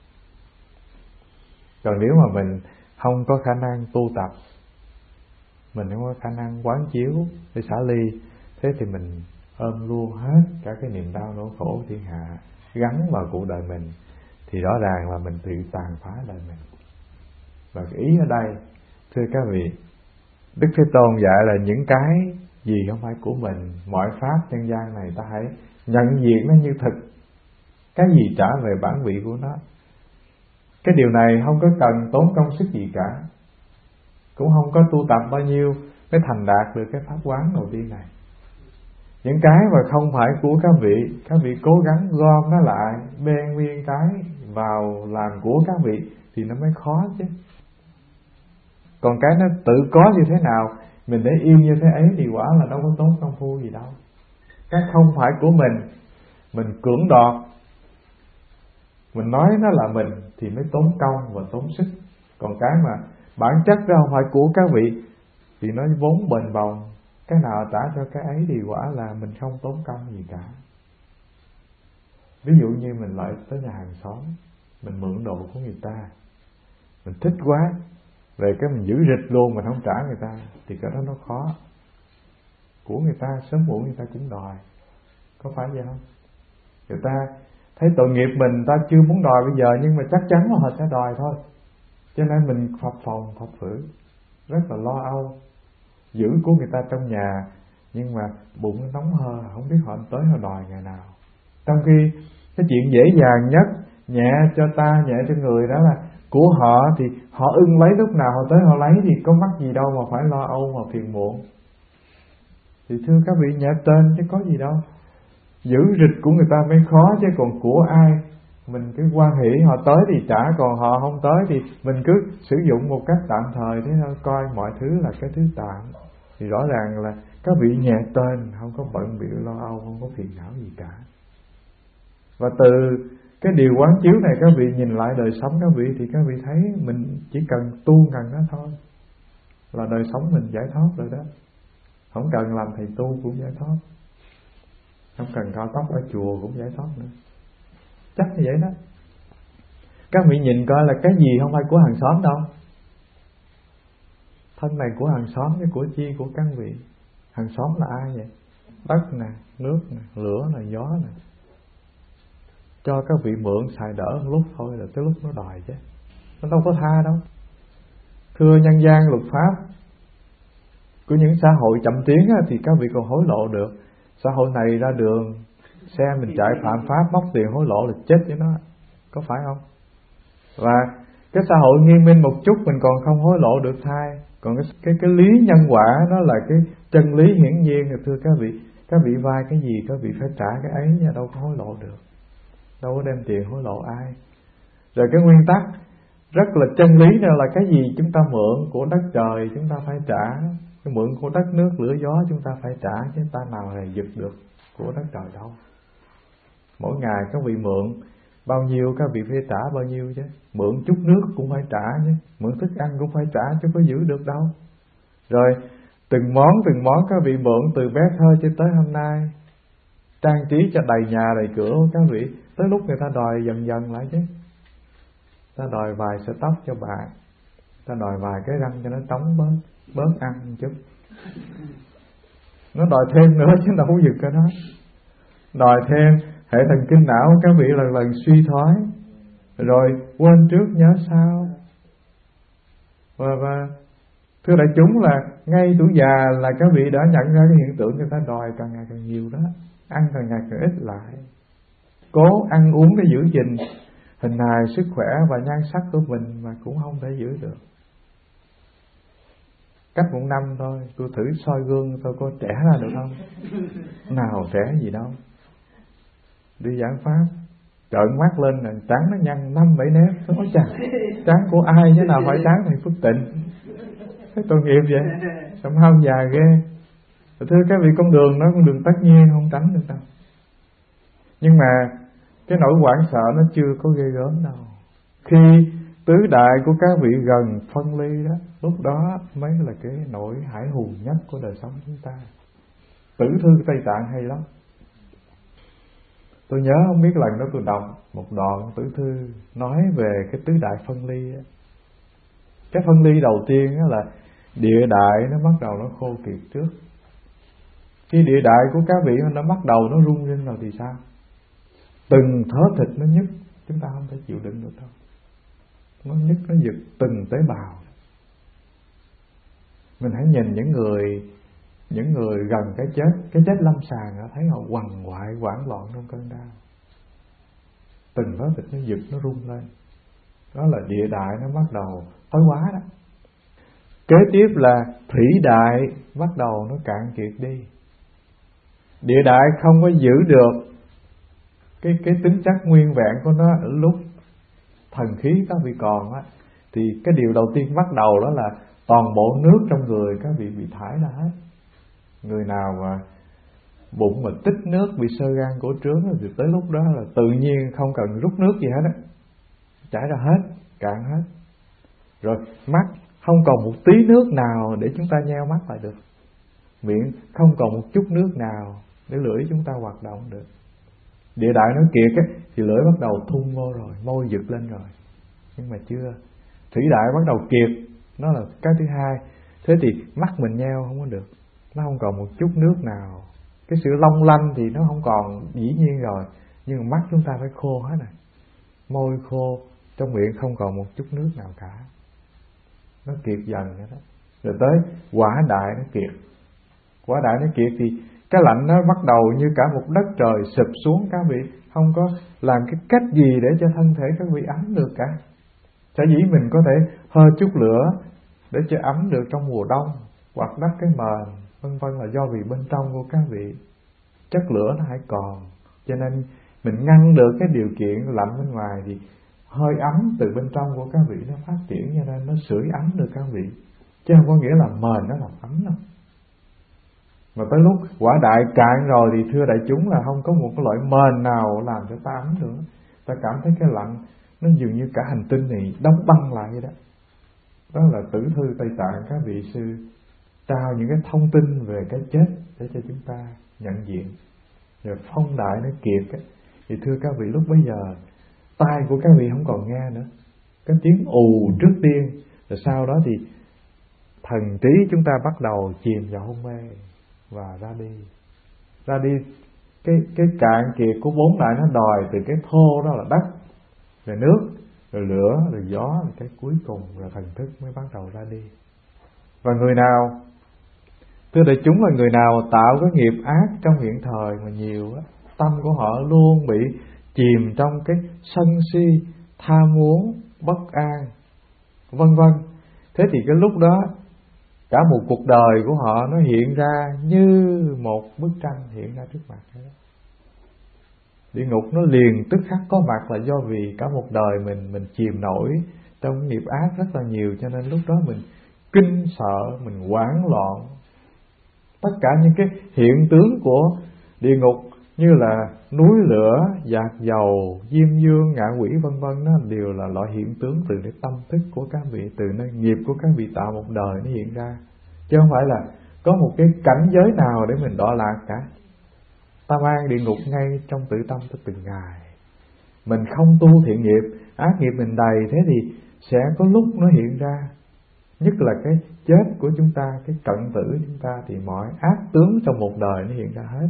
Còn nếu mà mình không có khả năng tu tập, mình không có khả năng quán chiếu để xả ly, thế thì mình ôm luôn hết cả cái niềm đau nỗi khổ thiên hạ gắn vào cuộc đời mình, thì rõ ràng là mình tự tàn phá đời mình. Và cái ý ở đây, thưa các vị, Đức Thế Tôn dạy là những cái gì không phải của mình, mọi pháp nhân gian này ta hãy nhận diện nó như thực, cái gì trả về bản vị của nó. Cái điều này không có cần tốn công sức gì cả, cũng không có tu tập bao nhiêu mới thành đạt được cái pháp quán đầu tiên này. Những cái mà không phải của các vị, các vị cố gắng gom nó lại, bê nguyên cái vào làm của các vị thì nó mới khó chứ. Còn cái nó tự có như thế nào, mình để yêu như thế ấy thì quả là đâu có tốn công phu gì đâu. Cái không phải của mình, mình cưỡng đoạt, mình nói nó là mình thì mới tốn công và tốn sức. Còn cái mà bản chất ra không phải của các vị thì nó vốn bền bồng, cái nào trả cho cái ấy thì quả là mình không tốn công gì cả. Ví dụ như mình lại tới nhà hàng xóm, mình mượn đồ của người ta, mình thích quá, về cái mình giữ rịch luôn, mình không trả người ta, thì cái đó nó khó. Của người ta sớm muộn người ta cũng đòi, có phải vậy không? Người ta thấy tội nghiệp mình, ta chưa muốn đòi bây giờ, nhưng mà chắc chắn là họ sẽ đòi thôi. Cho nên mình phập phồng phập phử, rất là lo âu, giữ của người ta trong nhà, nhưng mà bụng nó nóng hơ, không biết họ tới họ đòi ngày nào. Trong khi cái chuyện dễ dàng nhất, nhẹ cho ta, nhẹ cho người, đó là của họ thì họ ưng lấy lúc nào họ tới họ lấy, thì có mắc gì đâu mà phải lo âu mà phiền muộn. Thì thưa các vị, nhẹ tên chứ có gì đâu. Giữ rịch của người ta mới khó, chứ còn của ai mình cứ quan hỷ họ tới thì trả, còn họ không tới thì mình cứ sử dụng một cách tạm thời thế thôi, coi mọi thứ là cái thứ tạm. Thì rõ ràng là các vị nhẹ tên, không có bận bịu lo âu, không có phiền não gì cả. Và từ cái điều quán chiếu này các vị nhìn lại đời sống các vị, thì các vị thấy mình chỉ cần tu ngần đó thôi là đời sống mình giải thoát rồi đó. Không cần làm thầy tu cũng giải thoát, không cần cao tóc ở chùa cũng giải thoát nữa. Chắc như vậy đó. Các vị nhìn coi là cái gì không phải của hàng xóm đâu. Thân này của hàng xóm chứ của chi của các vị. Hàng xóm là ai vậy? Đất nè, nước nè, lửa nè, gió nè. Cho các vị mượn xài đỡ một lúc thôi, là tới lúc nó đòi chứ. Nó đâu có tha đâu. Thưa nhân gian luật pháp của những xã hội chậm tiến thì các vị còn hối lộ được. Xã hội này ra đường, xe mình chạy phạm pháp, móc tiền hối lộ là chết với nó, có phải không? Và cái xã hội nghiêm minh một chút mình còn không hối lộ được thai. Còn cái, cái, cái lý nhân quả đó là cái chân lý hiển nhiên. Thì thưa các vị, các vị vay cái gì các vị phải trả cái ấy nha, đâu có hối lộ được, đâu có đem tiền hối lộ ai. Rồi cái nguyên tắc rất là chân lý đó là cái gì chúng ta mượn của đất trời chúng ta phải trả, cái mượn của đất nước lửa gió chúng ta phải trả, chứ ta nào là giật được của đất trời đâu. Mỗi ngày các vị mượn bao nhiêu các vị phải trả bao nhiêu chứ. Mượn chút nước cũng phải trả chứ, mượn thức ăn cũng phải trả chứ có giữ được đâu. Rồi từng món từng món các vị mượn từ bé thơ cho tới hôm nay, trang trí cho đầy nhà đầy cửa các vị, tới lúc người ta đòi dần dần lại chứ. Ta đòi vài sợi tóc cho bạn, ta đòi vài cái răng cho nó trống bớt, bớt ăn một chút. Nó đòi thêm nữa chứ đâu có giật cái đó. Đòi thêm, hệ thần kinh não các vị lần lần suy thoái, rồi quên trước nhớ sau, và, và Thưa đại chúng, là ngay tuổi già là các vị đã nhận ra cái hiện tượng người ta đòi càng ngày càng nhiều đó, ăn càng ngày càng ít lại, cố ăn uống để giữ gìn hình hài, sức khỏe và nhan sắc của mình mà cũng không thể giữ được. Cách một năm thôi, tôi thử soi gương tôi có trẻ ra được không? Nào trẻ gì đâu. Đi giảng pháp, trợn mắt lên là trán nó nhăn năm bảy nếp. Tôi nói chà, trán của ai chứ nào phải trán thầy Phước Tịnh. Thế tội nghiệp vậy, sao hao già ghê. Thưa các vị, con đường nó con đường tất nhiên không tránh được đâu. Nhưng mà cái nỗi hoảng sợ nó chưa có ghê gớm đâu. Khi tứ đại của các vị gần phân ly đó, lúc đó mới là cái nỗi hãi hùng nhất của đời sống chúng ta. Tử thư Tây Tạng hay lắm. Tôi nhớ không biết lần đó tôi đọc một đoạn tử thư nói về cái tứ đại phân ly đó. Cái phân ly đầu tiên là địa đại nó bắt đầu nó khô kiệt trước. Khi địa đại của các vị nó bắt đầu nó rung rinh rồi thì sao? Từng thớ thịt nó nhức, chúng ta không thể chịu đựng được đâu. Nó nhức, nó giật từng tế bào. Mình hãy nhìn những người những người gần cái chết, cái chết lâm sàng, thấy họ quằn quại, hoảng loạn trong cơn đau. Từng thớ thịt nó giật, nó rung lên. Đó là địa đại nó bắt đầu thoái hóa đó. Kế tiếp là thủy đại bắt đầu nó cạn kiệt đi. Địa đại không có giữ được cái cái tính chất nguyên vẹn của nó ở lúc thần khí các vị còn á, thì cái điều đầu tiên bắt đầu đó là toàn bộ nước trong người các vị bị thải ra hết. Người nào mà bụng mà tích nước, bị xơ gan cổ trướng thì tới lúc đó là tự nhiên không cần rút nước gì hết á, chảy ra hết, cạn hết. Rồi mắt không còn một tí nước nào để chúng ta nheo mắt lại được. Miệng không còn một chút nước nào để lưỡi chúng ta hoạt động được. Địa đại nó kiệt ấy, thì lưỡi bắt đầu thun vô rồi, môi giật lên rồi. Nhưng mà chưa. Thủy đại bắt đầu kiệt, nó là cái thứ hai. Thế thì mắt mình nheo không có được, nó không còn một chút nước nào. Cái sự long lanh thì nó không còn, dĩ nhiên rồi, nhưng mà mắt chúng ta phải khô hết này. Môi khô, trong miệng không còn một chút nước nào cả. Nó kiệt dần vậy đó. Rồi tới quả đại nó kiệt. Quả đại nó kiệt thì cái lạnh nó bắt đầu như cả một đất trời sụp xuống, các vị không có làm cái cách gì để cho thân thể các vị ấm được cả. Sở dĩ mình có thể hơi chút lửa để cho ấm được trong mùa đông, hoặc đắp cái mền vân vân, là do vì bên trong của các vị chất lửa nó hãy còn, cho nên mình ngăn được cái điều kiện lạnh bên ngoài thì hơi ấm từ bên trong của các vị nó phát triển, cho nên nó sưởi ấm được các vị, chứ không có nghĩa là mền nó làm ấm đâu. Mà tới lúc quả đại cạn rồi thì thưa đại chúng là không có một cái loại mền nào làm cho ta ấm nữa. Ta cảm thấy cái lạnh nó dường như cả hành tinh này đóng băng lại vậy đó. Đó là tử thư Tây Tạng các vị sư trao những cái thông tin về cái chết để cho chúng ta nhận diện. Rồi phong đại nó kiệt ấy, thì thưa các vị lúc bấy giờ tai của các vị không còn nghe nữa, cái tiếng ù trước tiên, rồi sau đó thì thần trí chúng ta bắt đầu chìm vào hôn mê và ra đi. Ra đi cái cái cạn kiệt của bốn đại nó đòi từ cái thô đó là đất, rồi nước, rồi lửa, rồi gió, rồi cái cuối cùng là thần thức mới bắt đầu ra đi. Và người nào, thưa đại chúng, là người nào tạo cái nghiệp ác trong hiện thời mà nhiều á, tâm của họ luôn bị chìm trong cái sân si, tham muốn, bất an, vân vân. Thế thì cái lúc đó cả một cuộc đời của họ nó hiện ra như một bức tranh hiện ra trước mặt đó. Địa ngục nó liền tức khắc có mặt là do vì cả một đời mình mình chìm nổi trong nghiệp ác rất là nhiều, cho nên lúc đó mình kinh sợ, mình hoảng loạn. Tất cả những cái hiện tướng của địa ngục như là núi lửa, dạt dầu, diêm dương, ngạ quỷ vân vân, nó đều là loại hiện tướng từ cái tâm thức của các vị, từ nơi nghiệp của các vị tạo một đời nó hiện ra, chứ không phải là có một cái cảnh giới nào để mình đọa lạc cả. Ta mang địa ngục ngay trong tự tâm tới từng ngày. Mình không tu thiện nghiệp, ác nghiệp mình đầy, thế thì sẽ có lúc nó hiện ra. Nhất là cái chết của chúng ta, cái cận tử của chúng ta, thì mọi ác tướng trong một đời nó hiện ra hết.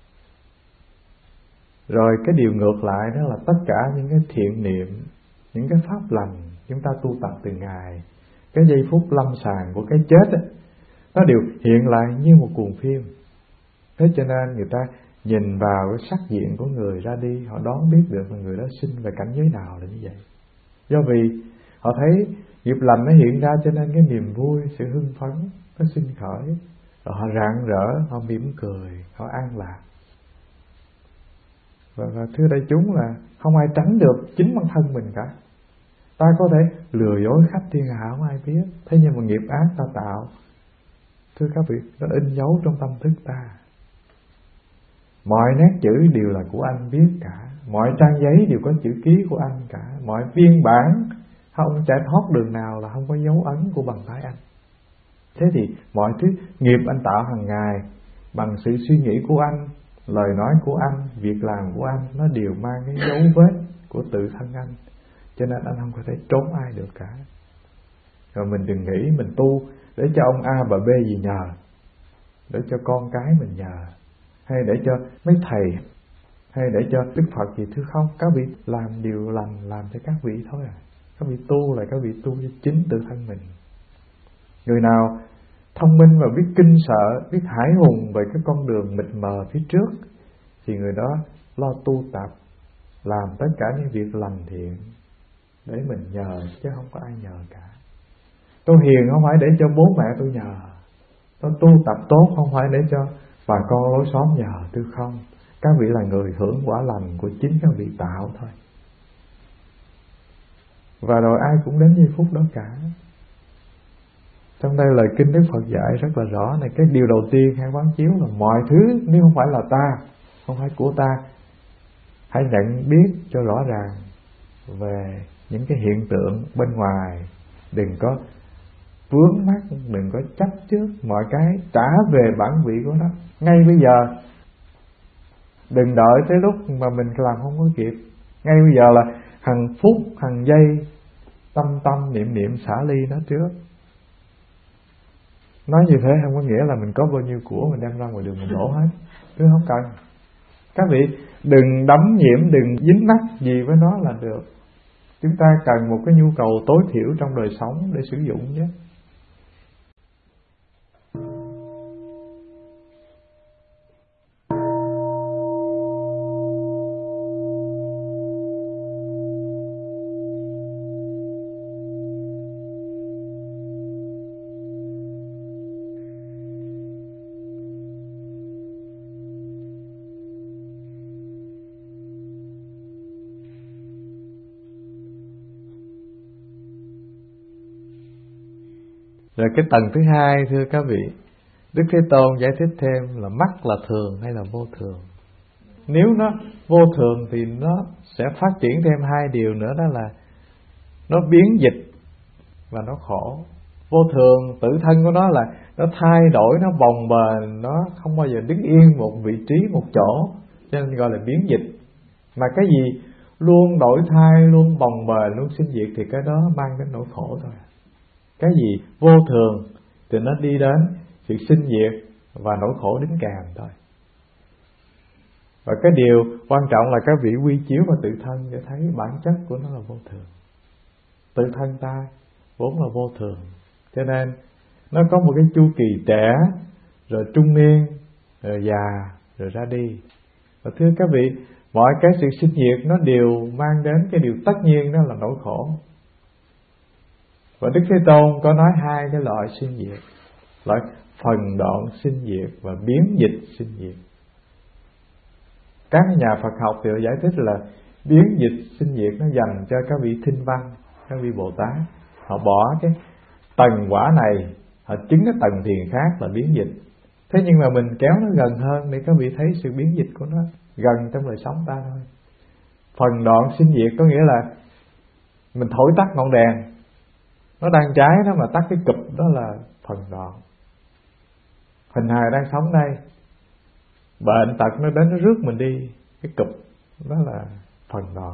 Rồi cái điều ngược lại đó là tất cả những cái thiện niệm, những cái pháp lành chúng ta tu tập từng ngày, cái giây phút lâm sàng của cái chết á, nó đều hiện lại như một cuồng phim. Thế cho nên người ta nhìn vào cái sắc diện của người ra đi, họ đoán biết được là người đó sinh về cảnh giới nào là như vậy. Do vì họ thấy nghiệp lành nó hiện ra, cho nên cái niềm vui, sự hưng phấn nó sinh khởi, rồi họ rạng rỡ, họ mỉm cười, họ an lạc. Và, và thưa đại chúng là không ai tránh được chính bản thân mình cả. Ta có thể lừa dối khắp thiên hạ không ai biết, thế nhưng mà nghiệp ác ta tạo, thưa các vị, nó in dấu trong tâm thức ta. Mọi nét chữ đều là của anh biết cả, mọi trang giấy đều có chữ ký của anh cả, mọi biên bản không chạy thoát đường nào là không có dấu ấn của bàn tay anh. Thế thì mọi thứ nghiệp anh tạo hàng ngày bằng sự suy nghĩ của anh, lời nói của anh, việc làm của anh, nó đều mang cái dấu vết của tự thân anh. Cho nên anh không có thể trốn ai được cả. Rồi mình đừng nghĩ mình tu để cho ông A bà B gì nhờ, để cho con cái mình nhờ, hay để cho mấy thầy, hay để cho Đức Phật gì, thứ không. Các vị làm điều lành làm cho các vị thôi à. Các vị tu là các vị tu cho chính tự thân mình. Người nào thông minh và biết kinh sợ, biết hải hùng về cái con đường mịt mờ phía trước, thì người đó lo tu tập, làm tất cả những việc lành thiện để mình nhờ, chứ không có ai nhờ cả. Tôi hiền không phải để cho bố mẹ tôi nhờ, tôi tu tập tốt không phải để cho bà con lối xóm nhờ, tôi không. Các vị là người hưởng quả lành của chính các vị tạo thôi. Và rồi ai cũng đến giây phút đó cả. Trong đây lời kinh Đức Phật dạy rất là rõ này. Cái điều đầu tiên hãy quán chiếu là mọi thứ nếu không phải là ta, không phải của ta, hãy nhận biết cho rõ ràng về những cái hiện tượng bên ngoài. Đừng có vướng mắc, đừng có chấp trước, mọi cái trả về bản vị của nó ngay bây giờ. Đừng đợi tới lúc mà mình làm không có kịp. Ngay bây giờ là hằng phút, hằng giây, tâm tâm niệm niệm xả ly nó trước. Nói như thế không có nghĩa là mình có bao nhiêu của mình đem ra ngoài đường mình đổ hết, chứ không cần. Các vị đừng đắm nhiễm, đừng dính mắc gì với nó là được. Chúng ta cần một cái nhu cầu tối thiểu trong đời sống để sử dụng nhé. Rồi cái tầng thứ hai, thưa các vị, Đức Thế Tôn giải thích thêm là mắt là thường hay là vô thường. Nếu nó vô thường thì nó sẽ phát triển thêm hai điều nữa, đó là nó biến dịch và nó khổ. Vô thường, tự thân của nó là nó thay đổi, nó bồng bềnh, nó không bao giờ đứng yên một vị trí, một chỗ, cho nên gọi là biến dịch. Mà cái gì luôn đổi thay, luôn bồng bềnh, luôn sinh diệt thì cái đó mang đến nỗi khổ thôi. Cái gì vô thường thì nó đi đến sự sinh diệt và nỗi khổ đính kèm thôi. Và cái điều quan trọng là các vị quy chiếu vào tự thân để thấy bản chất của nó là vô thường. Tự thân ta vốn là vô thường, cho nên nó có một cái chu kỳ trẻ, rồi trung niên, rồi già, rồi ra đi. Và thưa các vị, mọi cái sự sinh diệt nó đều mang đến cái điều tất nhiên, đó là nỗi khổ. Và Đức Thế Tôn có nói hai cái loại sinh diệt, loại phần đoạn sinh diệt và biến dịch sinh diệt. Các nhà Phật học thì giải thích là biến dịch sinh diệt nó dành cho các vị thinh văn, các vị Bồ Tát. Họ bỏ cái tầng quả này, họ chứng cái tầng thiền khác là biến dịch. Thế nhưng mà mình kéo nó gần hơn để các vị thấy sự biến dịch của nó gần trong đời sống ta thôi. Phần đoạn sinh diệt có nghĩa là mình thổi tắt ngọn đèn, nó đang cháy đó mà tắt cái cụp, đó là phần đoạn. Hình hài đang sống đây, bệnh tật nó đến nó rước mình đi, cái cụp đó là phần đoạn.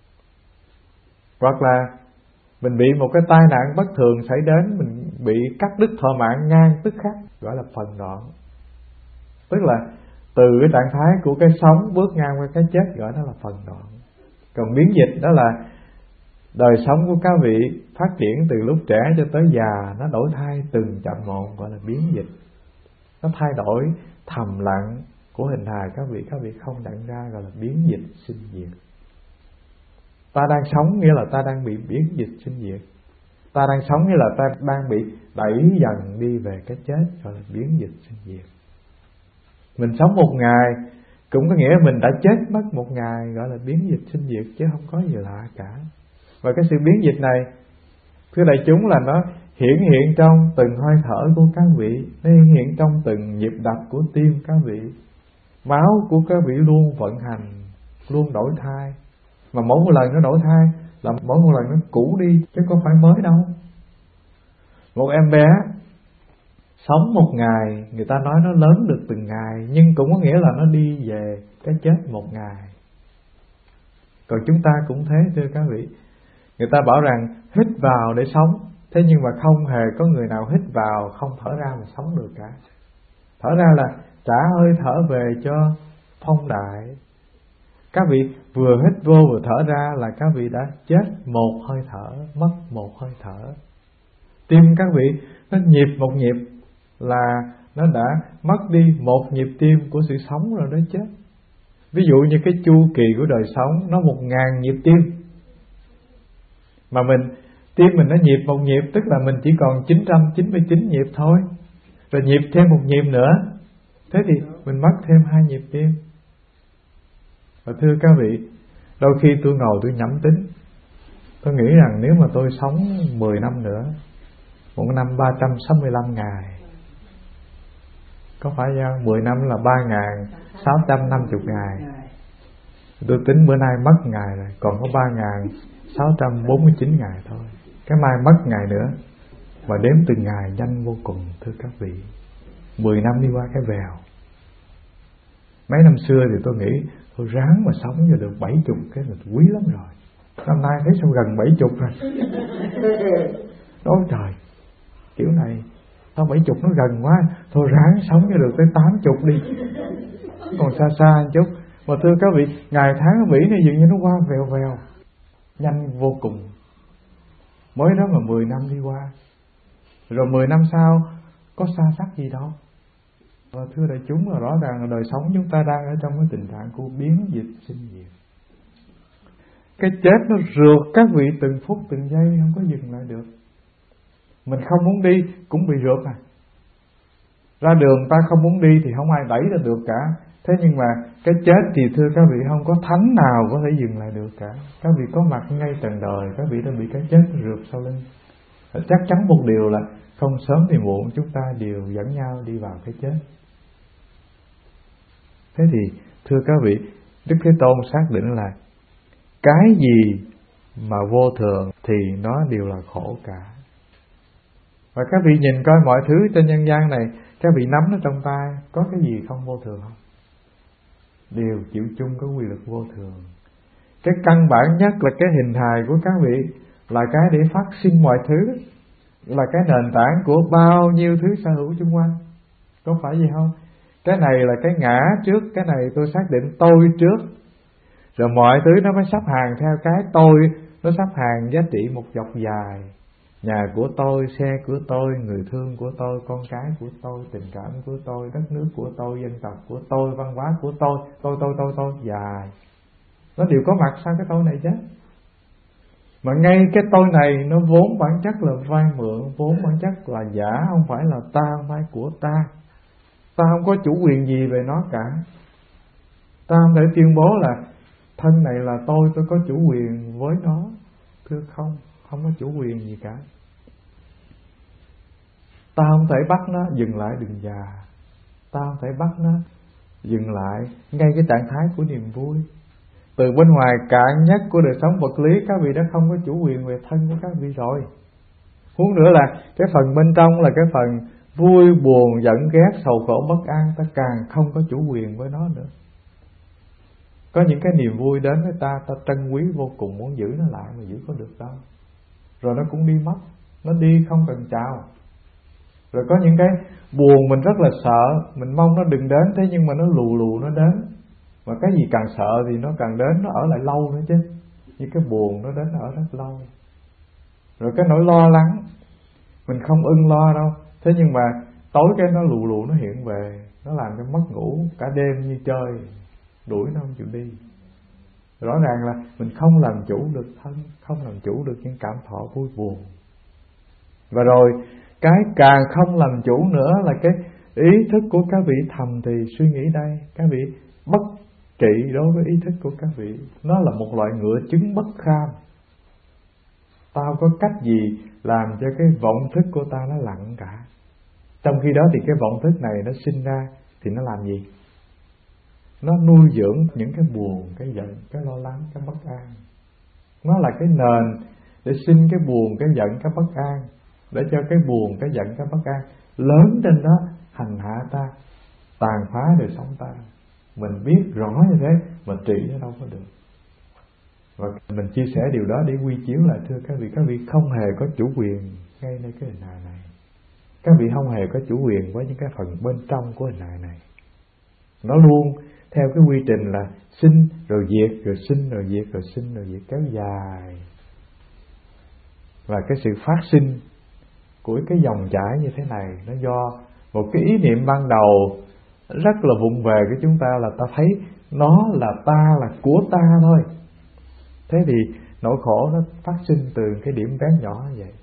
Hoặc là mình bị một cái tai nạn bất thường xảy đến, mình bị cắt đứt thọ mạng ngang tức khắc, gọi là phần đoạn. Tức là từ cái trạng thái của cái sống bước ngang qua cái chết, gọi đó là phần đoạn. Còn biến dịch đó là Đời sống của các vị phát triển từ lúc trẻ cho tới già, nó đổi thay từng chậm một, gọi là biến dịch. Nó thay đổi thầm lặng của hình hài các vị, các vị không nhận ra, gọi là biến dịch sinh diệt. Ta đang sống nghĩa là ta đang bị biến dịch sinh diệt. Ta đang sống nghĩa là ta đang bị đẩy dần đi về cái chết, gọi là biến dịch sinh diệt. Mình sống một ngày cũng có nghĩa mình đã chết mất một ngày, gọi là biến dịch sinh diệt, chứ không có gì lạ cả. Và cái sự biến dịch này, thưa đại chúng, là nó hiển hiện trong từng hơi thở của các vị, nó hiển hiện trong từng nhịp đập của tim các vị. Máu của các vị luôn vận hành, luôn đổi thay. Mà mỗi một lần nó đổi thay là mỗi một lần nó cũ đi, chứ không phải mới đâu. Một em bé sống một ngày, người ta nói nó lớn được từng ngày, nhưng cũng có nghĩa là nó đi về cái chết một ngày. Còn chúng ta cũng thế thưa các vị. Người ta bảo rằng hít vào để sống, thế nhưng mà không hề có người nào hít vào không thở ra mà sống được cả. Thở ra là trả hơi thở về cho phong đại. Các vị vừa hít vô vừa thở ra là các vị đã chết một hơi thở, mất một hơi thở. Tim các vị nó nhịp một nhịp là nó đã mất đi một nhịp tim của sự sống rồi đó chết. Ví dụ như cái chu kỳ của đời sống nó một ngàn nhịp tim, mà mình tim mình nó nhịp một nhịp, tức là mình chỉ còn chín trăm chín mươi chín nhịp thôi, rồi nhịp thêm một nhịp nữa, thế thì mình mất thêm hai nhịp tim. Và thưa các vị, đôi khi tôi ngồi tôi nhẩm tính, tôi nghĩ rằng nếu mà tôi sống mười năm nữa, một năm ba trăm sáu mươi lăm ngày, có phải không? mười năm là ba nghìn sáu trăm năm mươi ngày. Tôi tính bữa nay mất ngày rồi, còn có ba nghìn sáu trăm bốn mươi chín ngày thôi. Cái mai mất ngày nữa, và đếm từng ngày nhanh vô cùng thưa các vị. Mười năm đi qua cái vèo. Mấy năm xưa thì tôi nghĩ tôi ráng mà sống cho được bảy chục cái là quý lắm rồi. Năm nay thấy sao gần bảy chục rồi. Ôi trời, kiểu này sao bảy chục nó gần quá, thôi ráng sống cho được tới tám chục đi, còn xa xa một chút. Mà thưa các vị, ngày tháng ở Mỹ này dường như nó qua vèo vèo, nhanh vô cùng. Mới đó mà mười năm đi qua, rồi mười năm sau có xa sắc gì đâu. Và thưa đại chúng, là rõ ràng là đời sống chúng ta đang ở trong cái tình trạng của biến dịch sinh diệt. Cái chết nó rượt các vị từng phút từng giây, không có dừng lại được. Mình không muốn đi cũng bị rượt à. Ra đường ta không muốn đi thì không ai đẩy ra được cả. Thế nhưng mà cái chết thì thưa các vị, không có thánh nào có thể dừng lại được cả. Các vị có mặt ngay trần đời, các vị đã bị cái chết rượt sau lưng. Chắc chắn một điều là không sớm thì muộn chúng ta đều dẫn nhau đi vào cái chết. Thế thì thưa các vị, Đức Thế Tôn xác định là cái gì mà vô thường thì nó đều là khổ cả. Và các vị nhìn coi mọi thứ trên nhân gian này, các vị nắm nó trong tay, có cái gì không vô thường không? Đều chịu chung có quy luật vô thường. Cái căn bản nhất là cái hình hài của các vị, là cái để phát sinh mọi thứ, là cái nền tảng của bao nhiêu thứ sở hữu xung quanh. Có phải vậy không? Cái này là cái ngã trước, cái này tôi xác định tôi trước, rồi mọi thứ nó mới sắp hàng theo cái tôi. Nó sắp hàng giá trị một dọc dài. Nhà của tôi, xe của tôi, người thương của tôi, con cái của tôi, tình cảm của tôi, đất nước của tôi, dân tộc của tôi, văn hóa của tôi, tôi, tôi, tôi, tôi, dài. Nó đều có mặt sau cái tôi này chứ. Mà ngay cái tôi này nó vốn bản chất là vay mượn, vốn bản chất là giả, không phải là ta, không phải của ta. Ta không có chủ quyền gì về nó cả. Ta không thể tuyên bố là thân này là tôi, tôi có chủ quyền với nó. Thưa không, không có chủ quyền gì cả. Ta không thể bắt nó dừng lại đường già. Ta không thể bắt nó dừng lại ngay cái trạng thái của niềm vui. Từ bên ngoài cạn nhất của đời sống vật lý, các vị đã không có chủ quyền về thân của các vị rồi. Huống nữa là cái phần bên trong là cái phần vui, buồn, giận, ghét, sầu khổ, bất an, ta càng không có chủ quyền với nó nữa. Có những cái niềm vui đến với ta, ta trân quý vô cùng, muốn giữ nó lại mà giữ có được đâu. Rồi nó cũng đi mất, nó đi không cần chào. Rồi có những cái buồn mình rất là sợ, mình mong nó đừng đến, thế nhưng mà nó lù lù nó đến. Mà cái gì càng sợ thì nó càng đến, nó ở lại lâu nữa chứ. nhưng cái buồn nó đến ở rất lâu. Rồi cái nỗi lo lắng, mình không ưng lo đâu, thế nhưng mà tối cái nó lù lù nó hiện về, nó làm cho mất ngủ cả đêm như chơi, đuổi nó không chịu đi. Rõ ràng là mình không làm chủ được thân, không làm chủ được những cảm thọ vui buồn. Và rồi cái càng không làm chủ nữa là cái ý thức của các vị thầm thì suy nghĩ đây. Các vị bất trị đối với ý thức của các vị, nó là một loại ngựa chứng bất kham. Tao có cách gì làm cho cái vọng thức của ta nó lặng cả. Trong khi đó thì cái vọng thức này nó sinh ra thì nó làm gì? Nó nuôi dưỡng những cái buồn, cái giận, cái lo lắng, cái bất an. Nó là cái nền để sinh cái buồn, cái giận, cái bất an, để cho cái buồn, cái giận, cái bất an lớn trên đó hành hạ ta, tàn phá đời sống ta. Mình biết rõ như thế mà trị nó đâu có được. Và mình chia sẻ điều đó để quy chiếu lại, thưa các vị, các vị không hề có chủ quyền ngay nơi cái hình hài này. Các vị không hề có chủ quyền với những cái phần bên trong của hình hài này. Nó luôn theo cái quy trình là sinh rồi diệt, rồi sinh rồi diệt, rồi sinh rồi diệt kéo dài. Và cái sự phát sinh của cái dòng chảy như thế này nó do một cái ý niệm ban đầu rất là vụng về của chúng ta, là ta thấy nó là ta, là của ta thôi. Thế thì nỗi khổ nó phát sinh từ cái điểm bé nhỏ như vậy.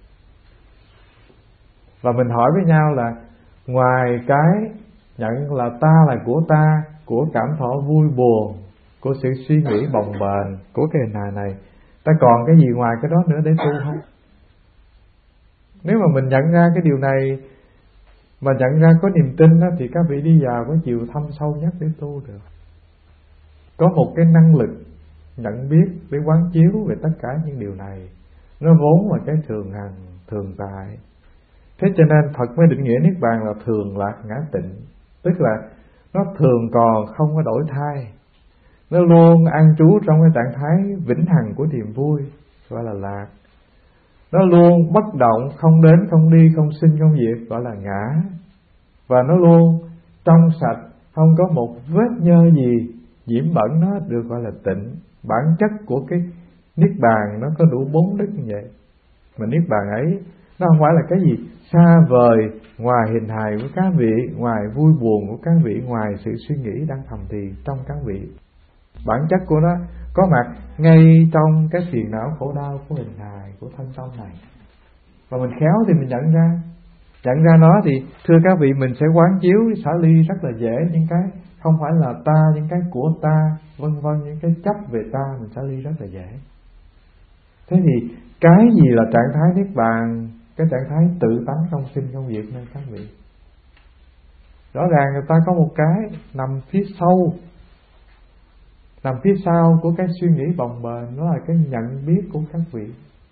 Và mình hỏi với nhau là ngoài cái nhận là ta là của ta, của cảm thọ vui buồn, của sự suy nghĩ bồng bềnh, của cái hình hài này, ta còn cái gì ngoài cái đó nữa để tu không? Nếu mà mình nhận ra cái điều này, mà nhận ra có niềm tin đó, thì các vị đi vào cái chiều thâm sâu nhất để tu được. Có một cái năng lực nhận biết để quán chiếu về tất cả những điều này, nó vốn là cái thường hằng, thường tại. Thế cho nên Phật mới định nghĩa Niết Bàn là thường lạc ngã tịnh. Tức là nó thường còn không có đổi thay, nó luôn an trú trong cái trạng thái vĩnh hằng của niềm vui, gọi là lạc. Nó luôn bất động, không đến không đi, không sinh không diệt, gọi là ngã. Và nó luôn trong sạch, không có một vết nhơ gì nhiễm bẩn, nó được gọi là tịnh. Bản chất của cái Niết Bàn nó có đủ bốn đức như vậy. Mà Niết Bàn ấy nó không phải là cái gì xa vời, ngoài hình hài của các vị, ngoài vui buồn của các vị, ngoài sự suy nghĩ đang thầm thì trong các vị. Bản chất của nó có mặt ngay trong cái phiền não khổ đau của hình hài, của thân tâm này. Và mình khéo thì mình nhận ra. Nhận ra nó thì thưa các vị, mình sẽ quán chiếu xả ly rất là dễ. Những cái không phải là ta, những cái của ta, vân vân, những cái chấp về ta, mình xả ly rất là dễ. Thế thì cái gì là trạng thái Niết Bàn? Cái trạng thái tự tánh không sinh không diệt nên các vị. Rõ ràng người ta có một cái nằm phía sâu, nằm phía sau của cái suy nghĩ bồng bềnh, nó là cái nhận biết của các vị.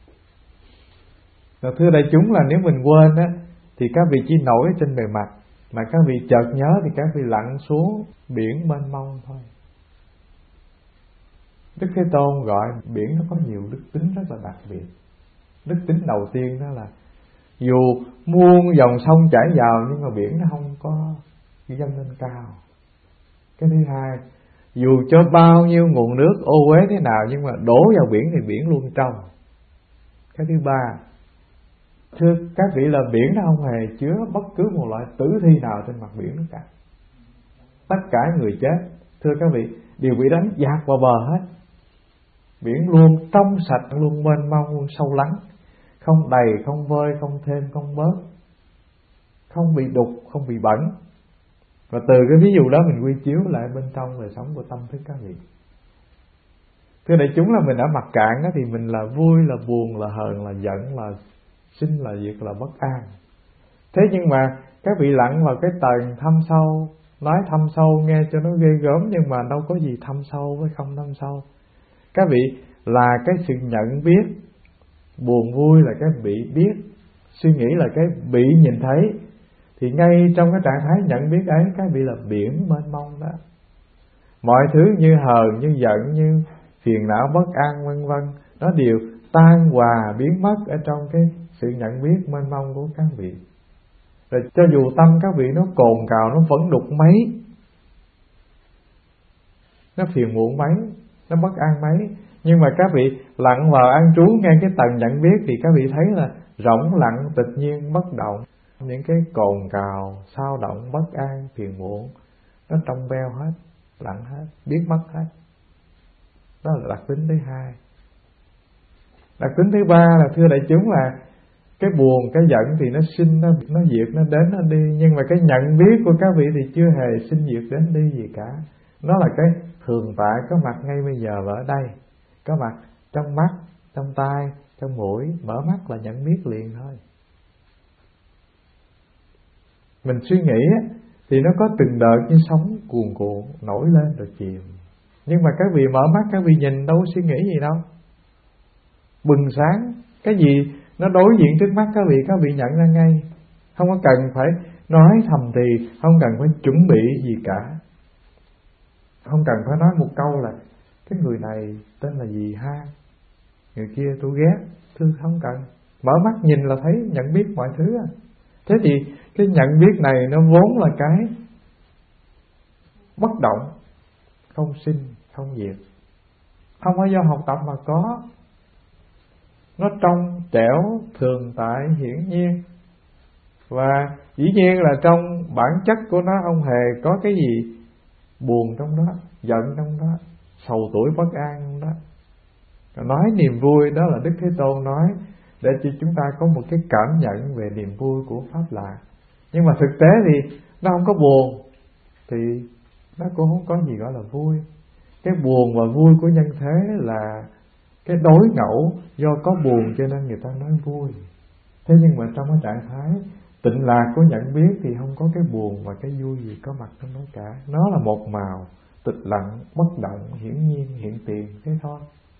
Rồi thưa đại chúng, là nếu mình quên á, thì các vị chỉ nổi trên bề mặt, mà các vị chợt nhớ thì các vị lặn xuống biển mênh mông thôi. Đức Thế Tôn gọi biển nó có nhiều đức tính rất là đặc biệt. Đức tính đầu tiên đó là dù muôn dòng sông chảy vào nhưng mà biển nó không có dâng lên cao. Cái thứ hai, dù cho bao nhiêu nguồn nước ô uế thế nào nhưng mà đổ vào biển thì biển luôn trong. Cái thứ ba, thưa các vị, là biển nó không hề chứa bất cứ một loại tử thi nào trên mặt biển nữa cả. Tất cả người chết, thưa các vị, đều bị đánh dạt vào bờ hết. Biển luôn trong sạch, luôn mênh mông, luôn sâu lắng, không đầy, không vơi, không thêm, không bớt, không bị đục, không bị bẩn. Và từ cái ví dụ đó mình quy chiếu lại bên trong đời sống của tâm thức các vị. Thưa đại chúng, là mình ở mặt cạn đó, thì mình là vui, là buồn, là hờn, là giận, là sinh, là diệt, là bất an. Thế nhưng mà các vị lặn vào cái tầng thâm sâu, nói thâm sâu nghe cho nó ghê gớm, nhưng mà đâu có gì thâm sâu với không thâm sâu. Các vị là cái sự nhận biết, buồn vui là cái bị biết, suy nghĩ là cái bị nhìn thấy. Thì ngay trong cái trạng thái nhận biết ấy, các vị là biển mênh mông đó. Mọi thứ như hờn, như giận, như phiền não, bất an, vân vân, nó đều tan hòa biến mất ở trong cái sự nhận biết mênh mông của các vị. Rồi cho dù tâm các vị nó cồn cào, nó phẫn đục mấy, nó phiền muộn mấy, nó bất an mấy, Nhưng mà các vị lặn vào an trú ngay cái tầng nhận biết thì các vị thấy là rỗng lặng tịch nhiên bất động. Những cái cồn cào, xao động, bất an, phiền muộn nó trong veo hết, lặng hết, biết mất hết. Đó là đặc tính thứ hai. Đặc tính thứ ba là thưa đại chúng là cái buồn, cái giận thì nó sinh, nó, nó diệt, nó đến, nó đi. Nhưng mà cái nhận biết của các vị thì chưa hề sinh diệt đến đi gì cả. Nó là cái thường tại có mặt ngay bây giờ và ở đây. Có mặt trong mắt, trong tai, trong mũi. Mở mắt là nhận biết liền thôi. Mình suy nghĩ thì nó có từng đợt như sóng cuồn cuộn nổi lên rồi chìm. Nhưng mà các vị mở mắt, các vị nhìn đâu có suy nghĩ gì đâu. Bừng sáng, cái gì nó đối diện trước mắt các vị, các vị nhận ra ngay. Không có cần phải nói thầm thì, không cần phải chuẩn bị gì cả. Không cần phải nói một câu là cái người này tên là gì ha, người kia tôi ghét, tôi không cần. Mở mắt nhìn là thấy, nhận biết mọi thứ. Thế thì cái nhận biết này nó vốn là cái bất động, không sinh, không diệt. Không phải do học tập mà có. Nó trong trẻo, thường tại, hiển nhiên. Và dĩ nhiên là trong bản chất của nó không hề có cái gì buồn trong đó, giận trong đó, sầu tuổi bất an trong đó. Nói niềm vui đó là Đức Thế Tôn nói để cho chúng ta có một cái cảm nhận về niềm vui của Pháp Lạc. Nhưng mà thực tế thì nó không có buồn thì nó cũng không có gì gọi là vui. Cái buồn và vui của nhân thế là cái đối ngẫu, do có buồn cho nên người ta nói vui. Thế nhưng mà trong cái trạng thái tịnh lạc của nhận biết thì không có cái buồn và cái vui gì có mặt trong đó cả. Nó là một màu tịch lặng, bất động, hiển nhiên, hiện tiền, thế thôi.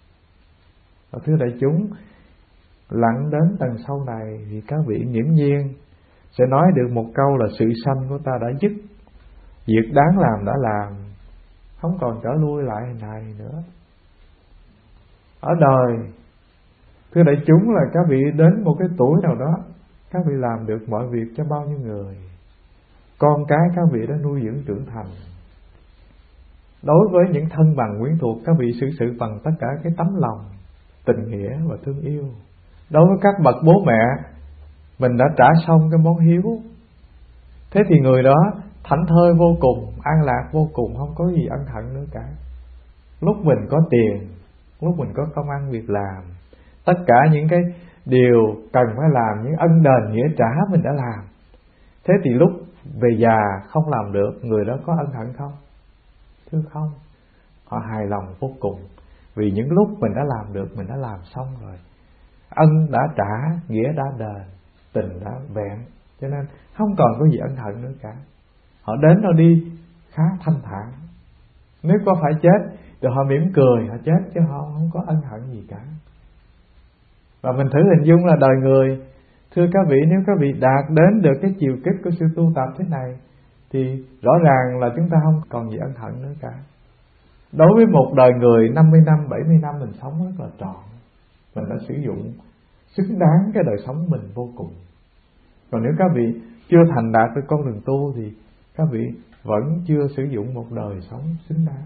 Và thưa đại chúng, lặng đến tầng sau này thì các vị nghiễm nhiên sẽ nói được một câu là sự sanh của ta đã dứt, việc đáng làm đã làm, không còn trở lui lại hình hài nữa. Ở đời, thưa đại chúng, là các vị đến một cái tuổi nào đó, các vị làm được mọi việc cho bao nhiêu người, con cái các vị đã nuôi dưỡng trưởng thành. Đối với những thân bằng quyến thuộc, các vị xử sự bằng tất cả cái tấm lòng, tình nghĩa và thương yêu. Đối với các bậc bố mẹ, mình đã trả xong cái món hiếu. Thế thì người đó thảnh thơi vô cùng, an lạc vô cùng, không có gì ân hận nữa cả. Lúc mình có tiền, lúc mình có công ăn việc làm, tất cả những cái điều cần phải làm, những ân đền nghĩa trả mình đã làm. Thế thì lúc về già không làm được, người đó có ân hận không? Thưa không. Họ hài lòng vô cùng, vì những lúc mình đã làm được, mình đã làm xong rồi. Ân đã trả, nghĩa đã đền, tình đã vẹn, cho nên không còn có gì ân hận nữa cả. Họ đến họ đi khá thanh thản. Nếu có phải chết thì họ mỉm cười, họ chết chứ họ không có ân hận gì cả. Và mình thử hình dung là đời người, thưa các vị, nếu các vị đạt đến được cái chiều kích của sự tu tập thế này thì rõ ràng là chúng ta không còn gì ân hận nữa cả. Đối với một đời người năm mươi năm, bảy mươi năm mình sống rất là trọn, mình đã sử dụng xứng đáng cái đời sống mình vô cùng. Còn nếu các vị chưa thành đạt được con đường tu thì các vị vẫn chưa sử dụng một đời sống xứng đáng.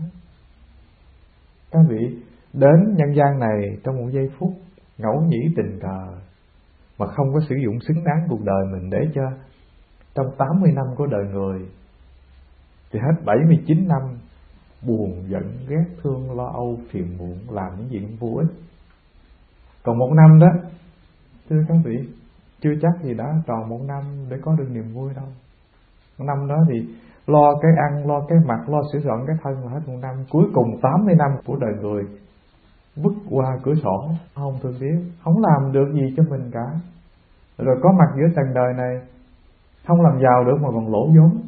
Các vị đến nhân gian này trong một giây phút ngẫu nhĩ tình cờ mà không có sử dụng xứng đáng cuộc đời mình, để cho trong tám mươi năm của đời người thì hết bảy mươi chín năm buồn, giận, ghét, thương, lo âu, phiền muộn, làm những chuyện vô ích. Còn một năm đó, thưa các vị, chưa chắc gì đã tròn một năm để có được niềm vui đâu. Một năm đó thì lo cái ăn, lo cái mặc, lo sửa soạn cái thân là hết một năm. Cuối cùng tám mươi năm của đời người vứt qua cửa sổ, không thương tiếc, không làm được gì cho mình cả. Rồi có mặt giữa trần đời này, không làm giàu được mà còn lỗ vốn.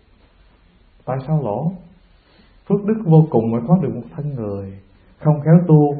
Tại sao lỗ? Phước đức vô cùng mới có được một thân người, không khéo tu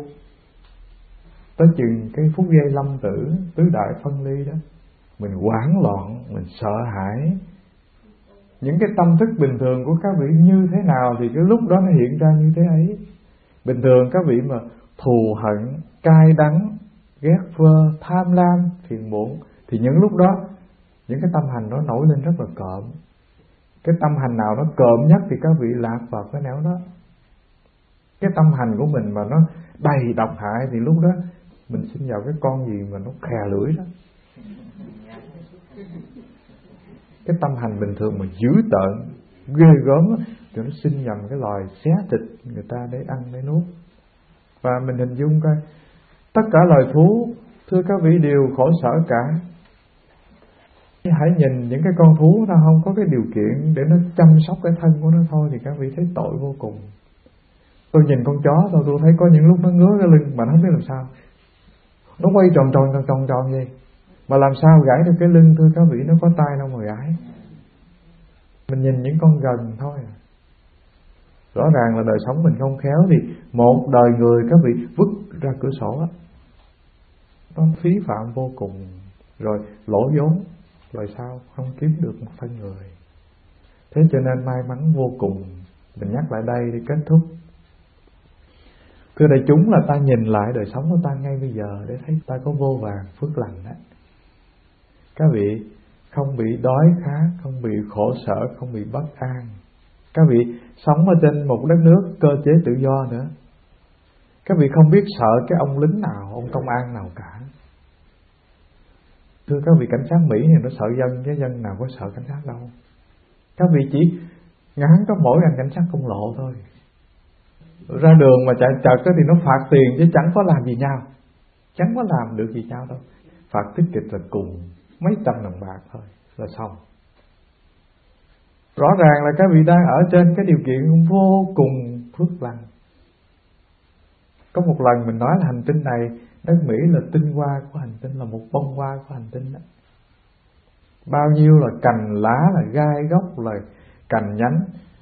tới chừng cái phút giây lâm tử, tứ đại phân ly đó, mình hoảng loạn, mình sợ hãi. Những cái tâm thức bình thường của các vị như thế nào thì cái lúc đó nó hiện ra như thế ấy. Bình thường các vị mà thù hận, cay đắng, ghét vơ, tham lam, phiền muộn thì những lúc đó những cái tâm hành nó nổi lên rất là cộm. Cái tâm hành nào nó cộm nhất thì các vị lạc vào cái nẻo đó. cái tâm hành của mình mà nó đầy độc hại thì lúc đó mình sinh vào cái con gì mà nó khè lưỡi đó. Cái tâm hành bình thường mà dữ tợn, ghê gớm thì nó sinh nhầm cái loài xé thịt người ta để ăn để nuốt. Và mình hình dung coi, tất cả loài thú, thưa các vị, đều khổ sở cả. Hãy nhìn những cái con thú nó không có cái điều kiện để nó chăm sóc cái thân của nó thôi thì các vị thấy tội vô cùng. Tôi nhìn con chó thôi, tôi thấy có những lúc nó ngứa cái lưng mà nó không biết làm sao, nó quay tròn tròn tròn tròn tròn vậy, mà làm sao gãi được cái lưng, thưa các vị, nó có tay đâu mà gãi. Mình nhìn những con gần thôi, rõ ràng là đời sống mình không khéo thì một đời người các vị vứt ra cửa sổ á, nó phí phạm vô cùng, rồi lỗ vốn, rồi sao không kiếm được một thân người. Thế cho nên may mắn vô cùng. Mình nhắc lại đây để kết thúc. Thưa đại chúng, là ta nhìn lại đời sống của ta ngay bây giờ để thấy ta có vô vàn phước lành đó. Các vị không bị đói khát, không bị khổ sở, không bị bất an. Các vị sống ở trên một đất nước cơ chế tự do nữa. Các vị không biết sợ cái ông lính nào, ông công an nào cả. Thưa các vị, cảnh sát Mỹ thì nó sợ dân, chứ dân nào có sợ cảnh sát đâu. Các vị chỉ ngắn có mỗi anh cảnh sát công lộ thôi. Ra đường mà chạy chật thì nó phạt tiền chứ chẳng có làm gì nhau, chẳng có làm được gì nhau đâu. Phạt tiết kịch là cùng mấy trăm đồng bạc thôi là xong. Rõ ràng là các vị đang ở trên cái điều kiện vô cùng phước lành. Có một lần mình nói là hành tinh này, đất Mỹ là tinh hoa của hành tinh, là một bông hoa của hành tinh đó. Bao nhiêu là cành lá, là gai gốc, là cành nhánh,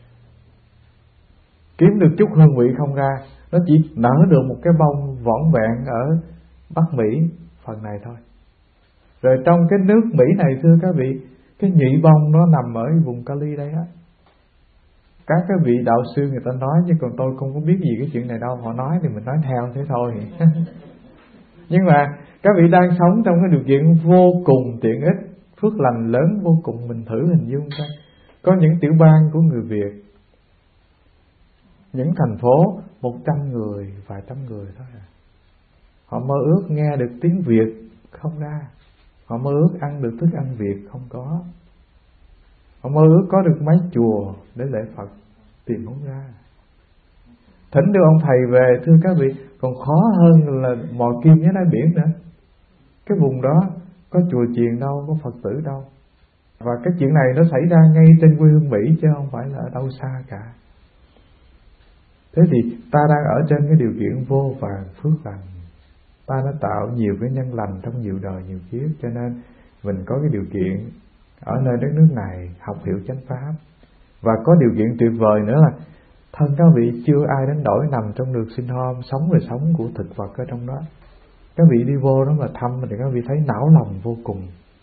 kiếm được chút hương vị không ra. Nó chỉ nở được một cái bông vỏn vẹn ở Bắc Mỹ phần này thôi. Rồi trong cái nước Mỹ này, thưa các vị, cái nhụy bông nó nằm ở vùng Cali đây á. Các cái vị đạo sư người ta nói, chứ còn tôi không có biết gì cái chuyện này đâu. Họ nói thì mình nói theo thế thôi. Nhưng mà các vị đang sống trong cái điều kiện vô cùng tiện ích, phước lành lớn vô cùng. Mình thử hình dung coi, có những tiểu bang của người Việt, những thành phố một trăm người, vài trăm người thôi à. Họ mơ ước nghe được tiếng Việt không ra. Họ mơ ước ăn được thức ăn Việt không có. Họ mơ ước có được mấy chùa để lễ Phật, tìm không ra. Thỉnh được ông thầy về, thưa các vị, còn khó hơn là mò kim với đáy biển nữa. Cái vùng đó có chùa chiền đâu, có Phật tử đâu. Và cái chuyện này nó xảy ra ngay trên quê hương Mỹ, chứ không phải là ở đâu xa cả. Thế thì ta đang ở trên cái điều kiện vô vàn phước lành. Ta đã tạo nhiều cái nhân lành trong nhiều đời nhiều kiếp, cho nên mình có cái điều kiện ở nơi đất nước này học hiểu chánh pháp. Và có điều kiện tuyệt vời nữa là thân các vị chưa ai đánh đổi nằm trong được sinh hôm, sống đời sống của thực vật ở trong đó. Các vị đi vô đó mà thăm thì các vị thấy não lòng vô cùng.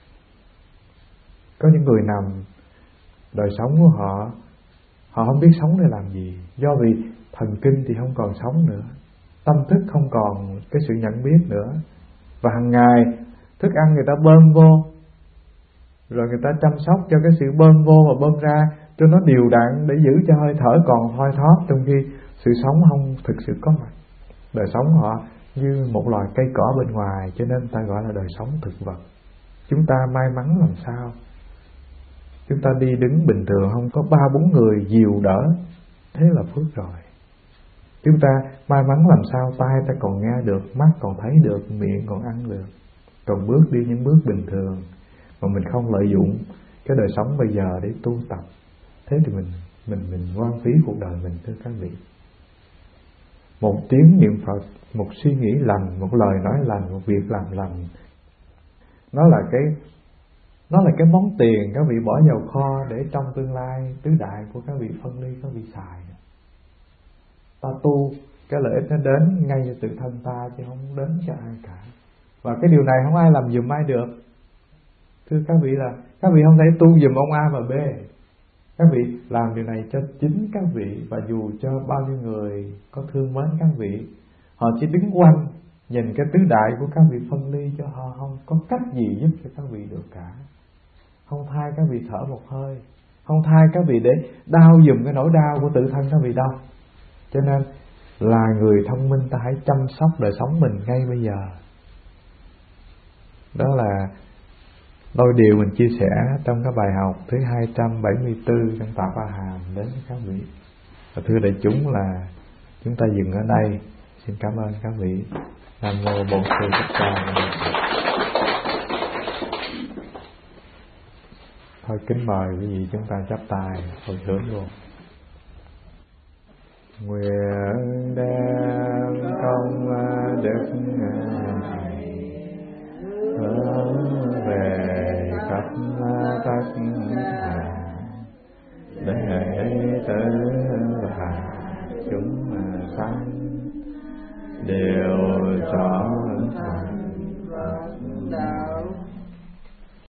Có những người nằm, đời sống của họ, họ không biết sống để làm gì. Do vì thần kinh thì không còn sống nữa, tâm thức không còn cái sự nhận biết nữa. Và hàng ngày thức ăn người ta bơm vô, rồi người ta chăm sóc cho cái sự bơm vô và bơm ra cho nó đều đặn để giữ cho hơi thở còn thoi thóp, trong khi sự sống không thực sự có mặt. Đời sống họ như một loài cây cỏ bên ngoài, cho nên ta gọi là đời sống thực vật. Chúng ta may mắn làm sao? Chúng ta đi đứng bình thường không có ba bốn người dìu đỡ, thế là phước rồi. Chúng ta may mắn làm sao tai ta còn nghe được, mắt còn thấy được, miệng còn ăn được, còn bước đi những bước bình thường, mà mình không lợi dụng cái đời sống bây giờ để tu tập. Thế thì mình mình mình hoang phí cuộc đời mình, thưa các vị. Một tiếng niệm Phật, một suy nghĩ lành, một lời nói lành, một việc làm lành, nó là cái nó là cái món tiền các vị bỏ vào kho để trong tương lai tứ đại của các vị phân ly, các vị xài. Ta tu, cái lợi ích nó đến ngay cho tự thân ta, chứ không đến cho ai cả. Và cái điều này không ai làm giùm ai được. Thưa các vị, là các vị không thể tu giùm ông A và B. Các vị làm điều này cho chính các vị, và dù cho bao nhiêu người có thương mến các vị, họ chỉ đứng quanh nhìn cái tứ đại của các vị phân ly, cho họ không có cách gì giúp cho các vị được cả. Không thay các vị thở một hơi, không thay các vị để đau giùm cái nỗi đau của tự thân các vị đâu. Cho nên là người thông minh ta hãy chăm sóc đời sống mình ngay bây giờ. Đó là đôi điều mình chia sẻ trong cái bài học thứ hai trăm bảy mươi tư trong Tạ Pa Hàm đến với các vị. Và thưa đại chúng là chúng ta dừng ở đây. Xin cảm ơn các vị. Nam mô Bổn Sư Thích Ca Mâu Ni Phật. Thôi kính mời quý vị chúng ta chắp tay hồi hướng luôn. Nguyện đem công đức này hướng về khắp tất cả đệ tử và chúng sanh đều trở thành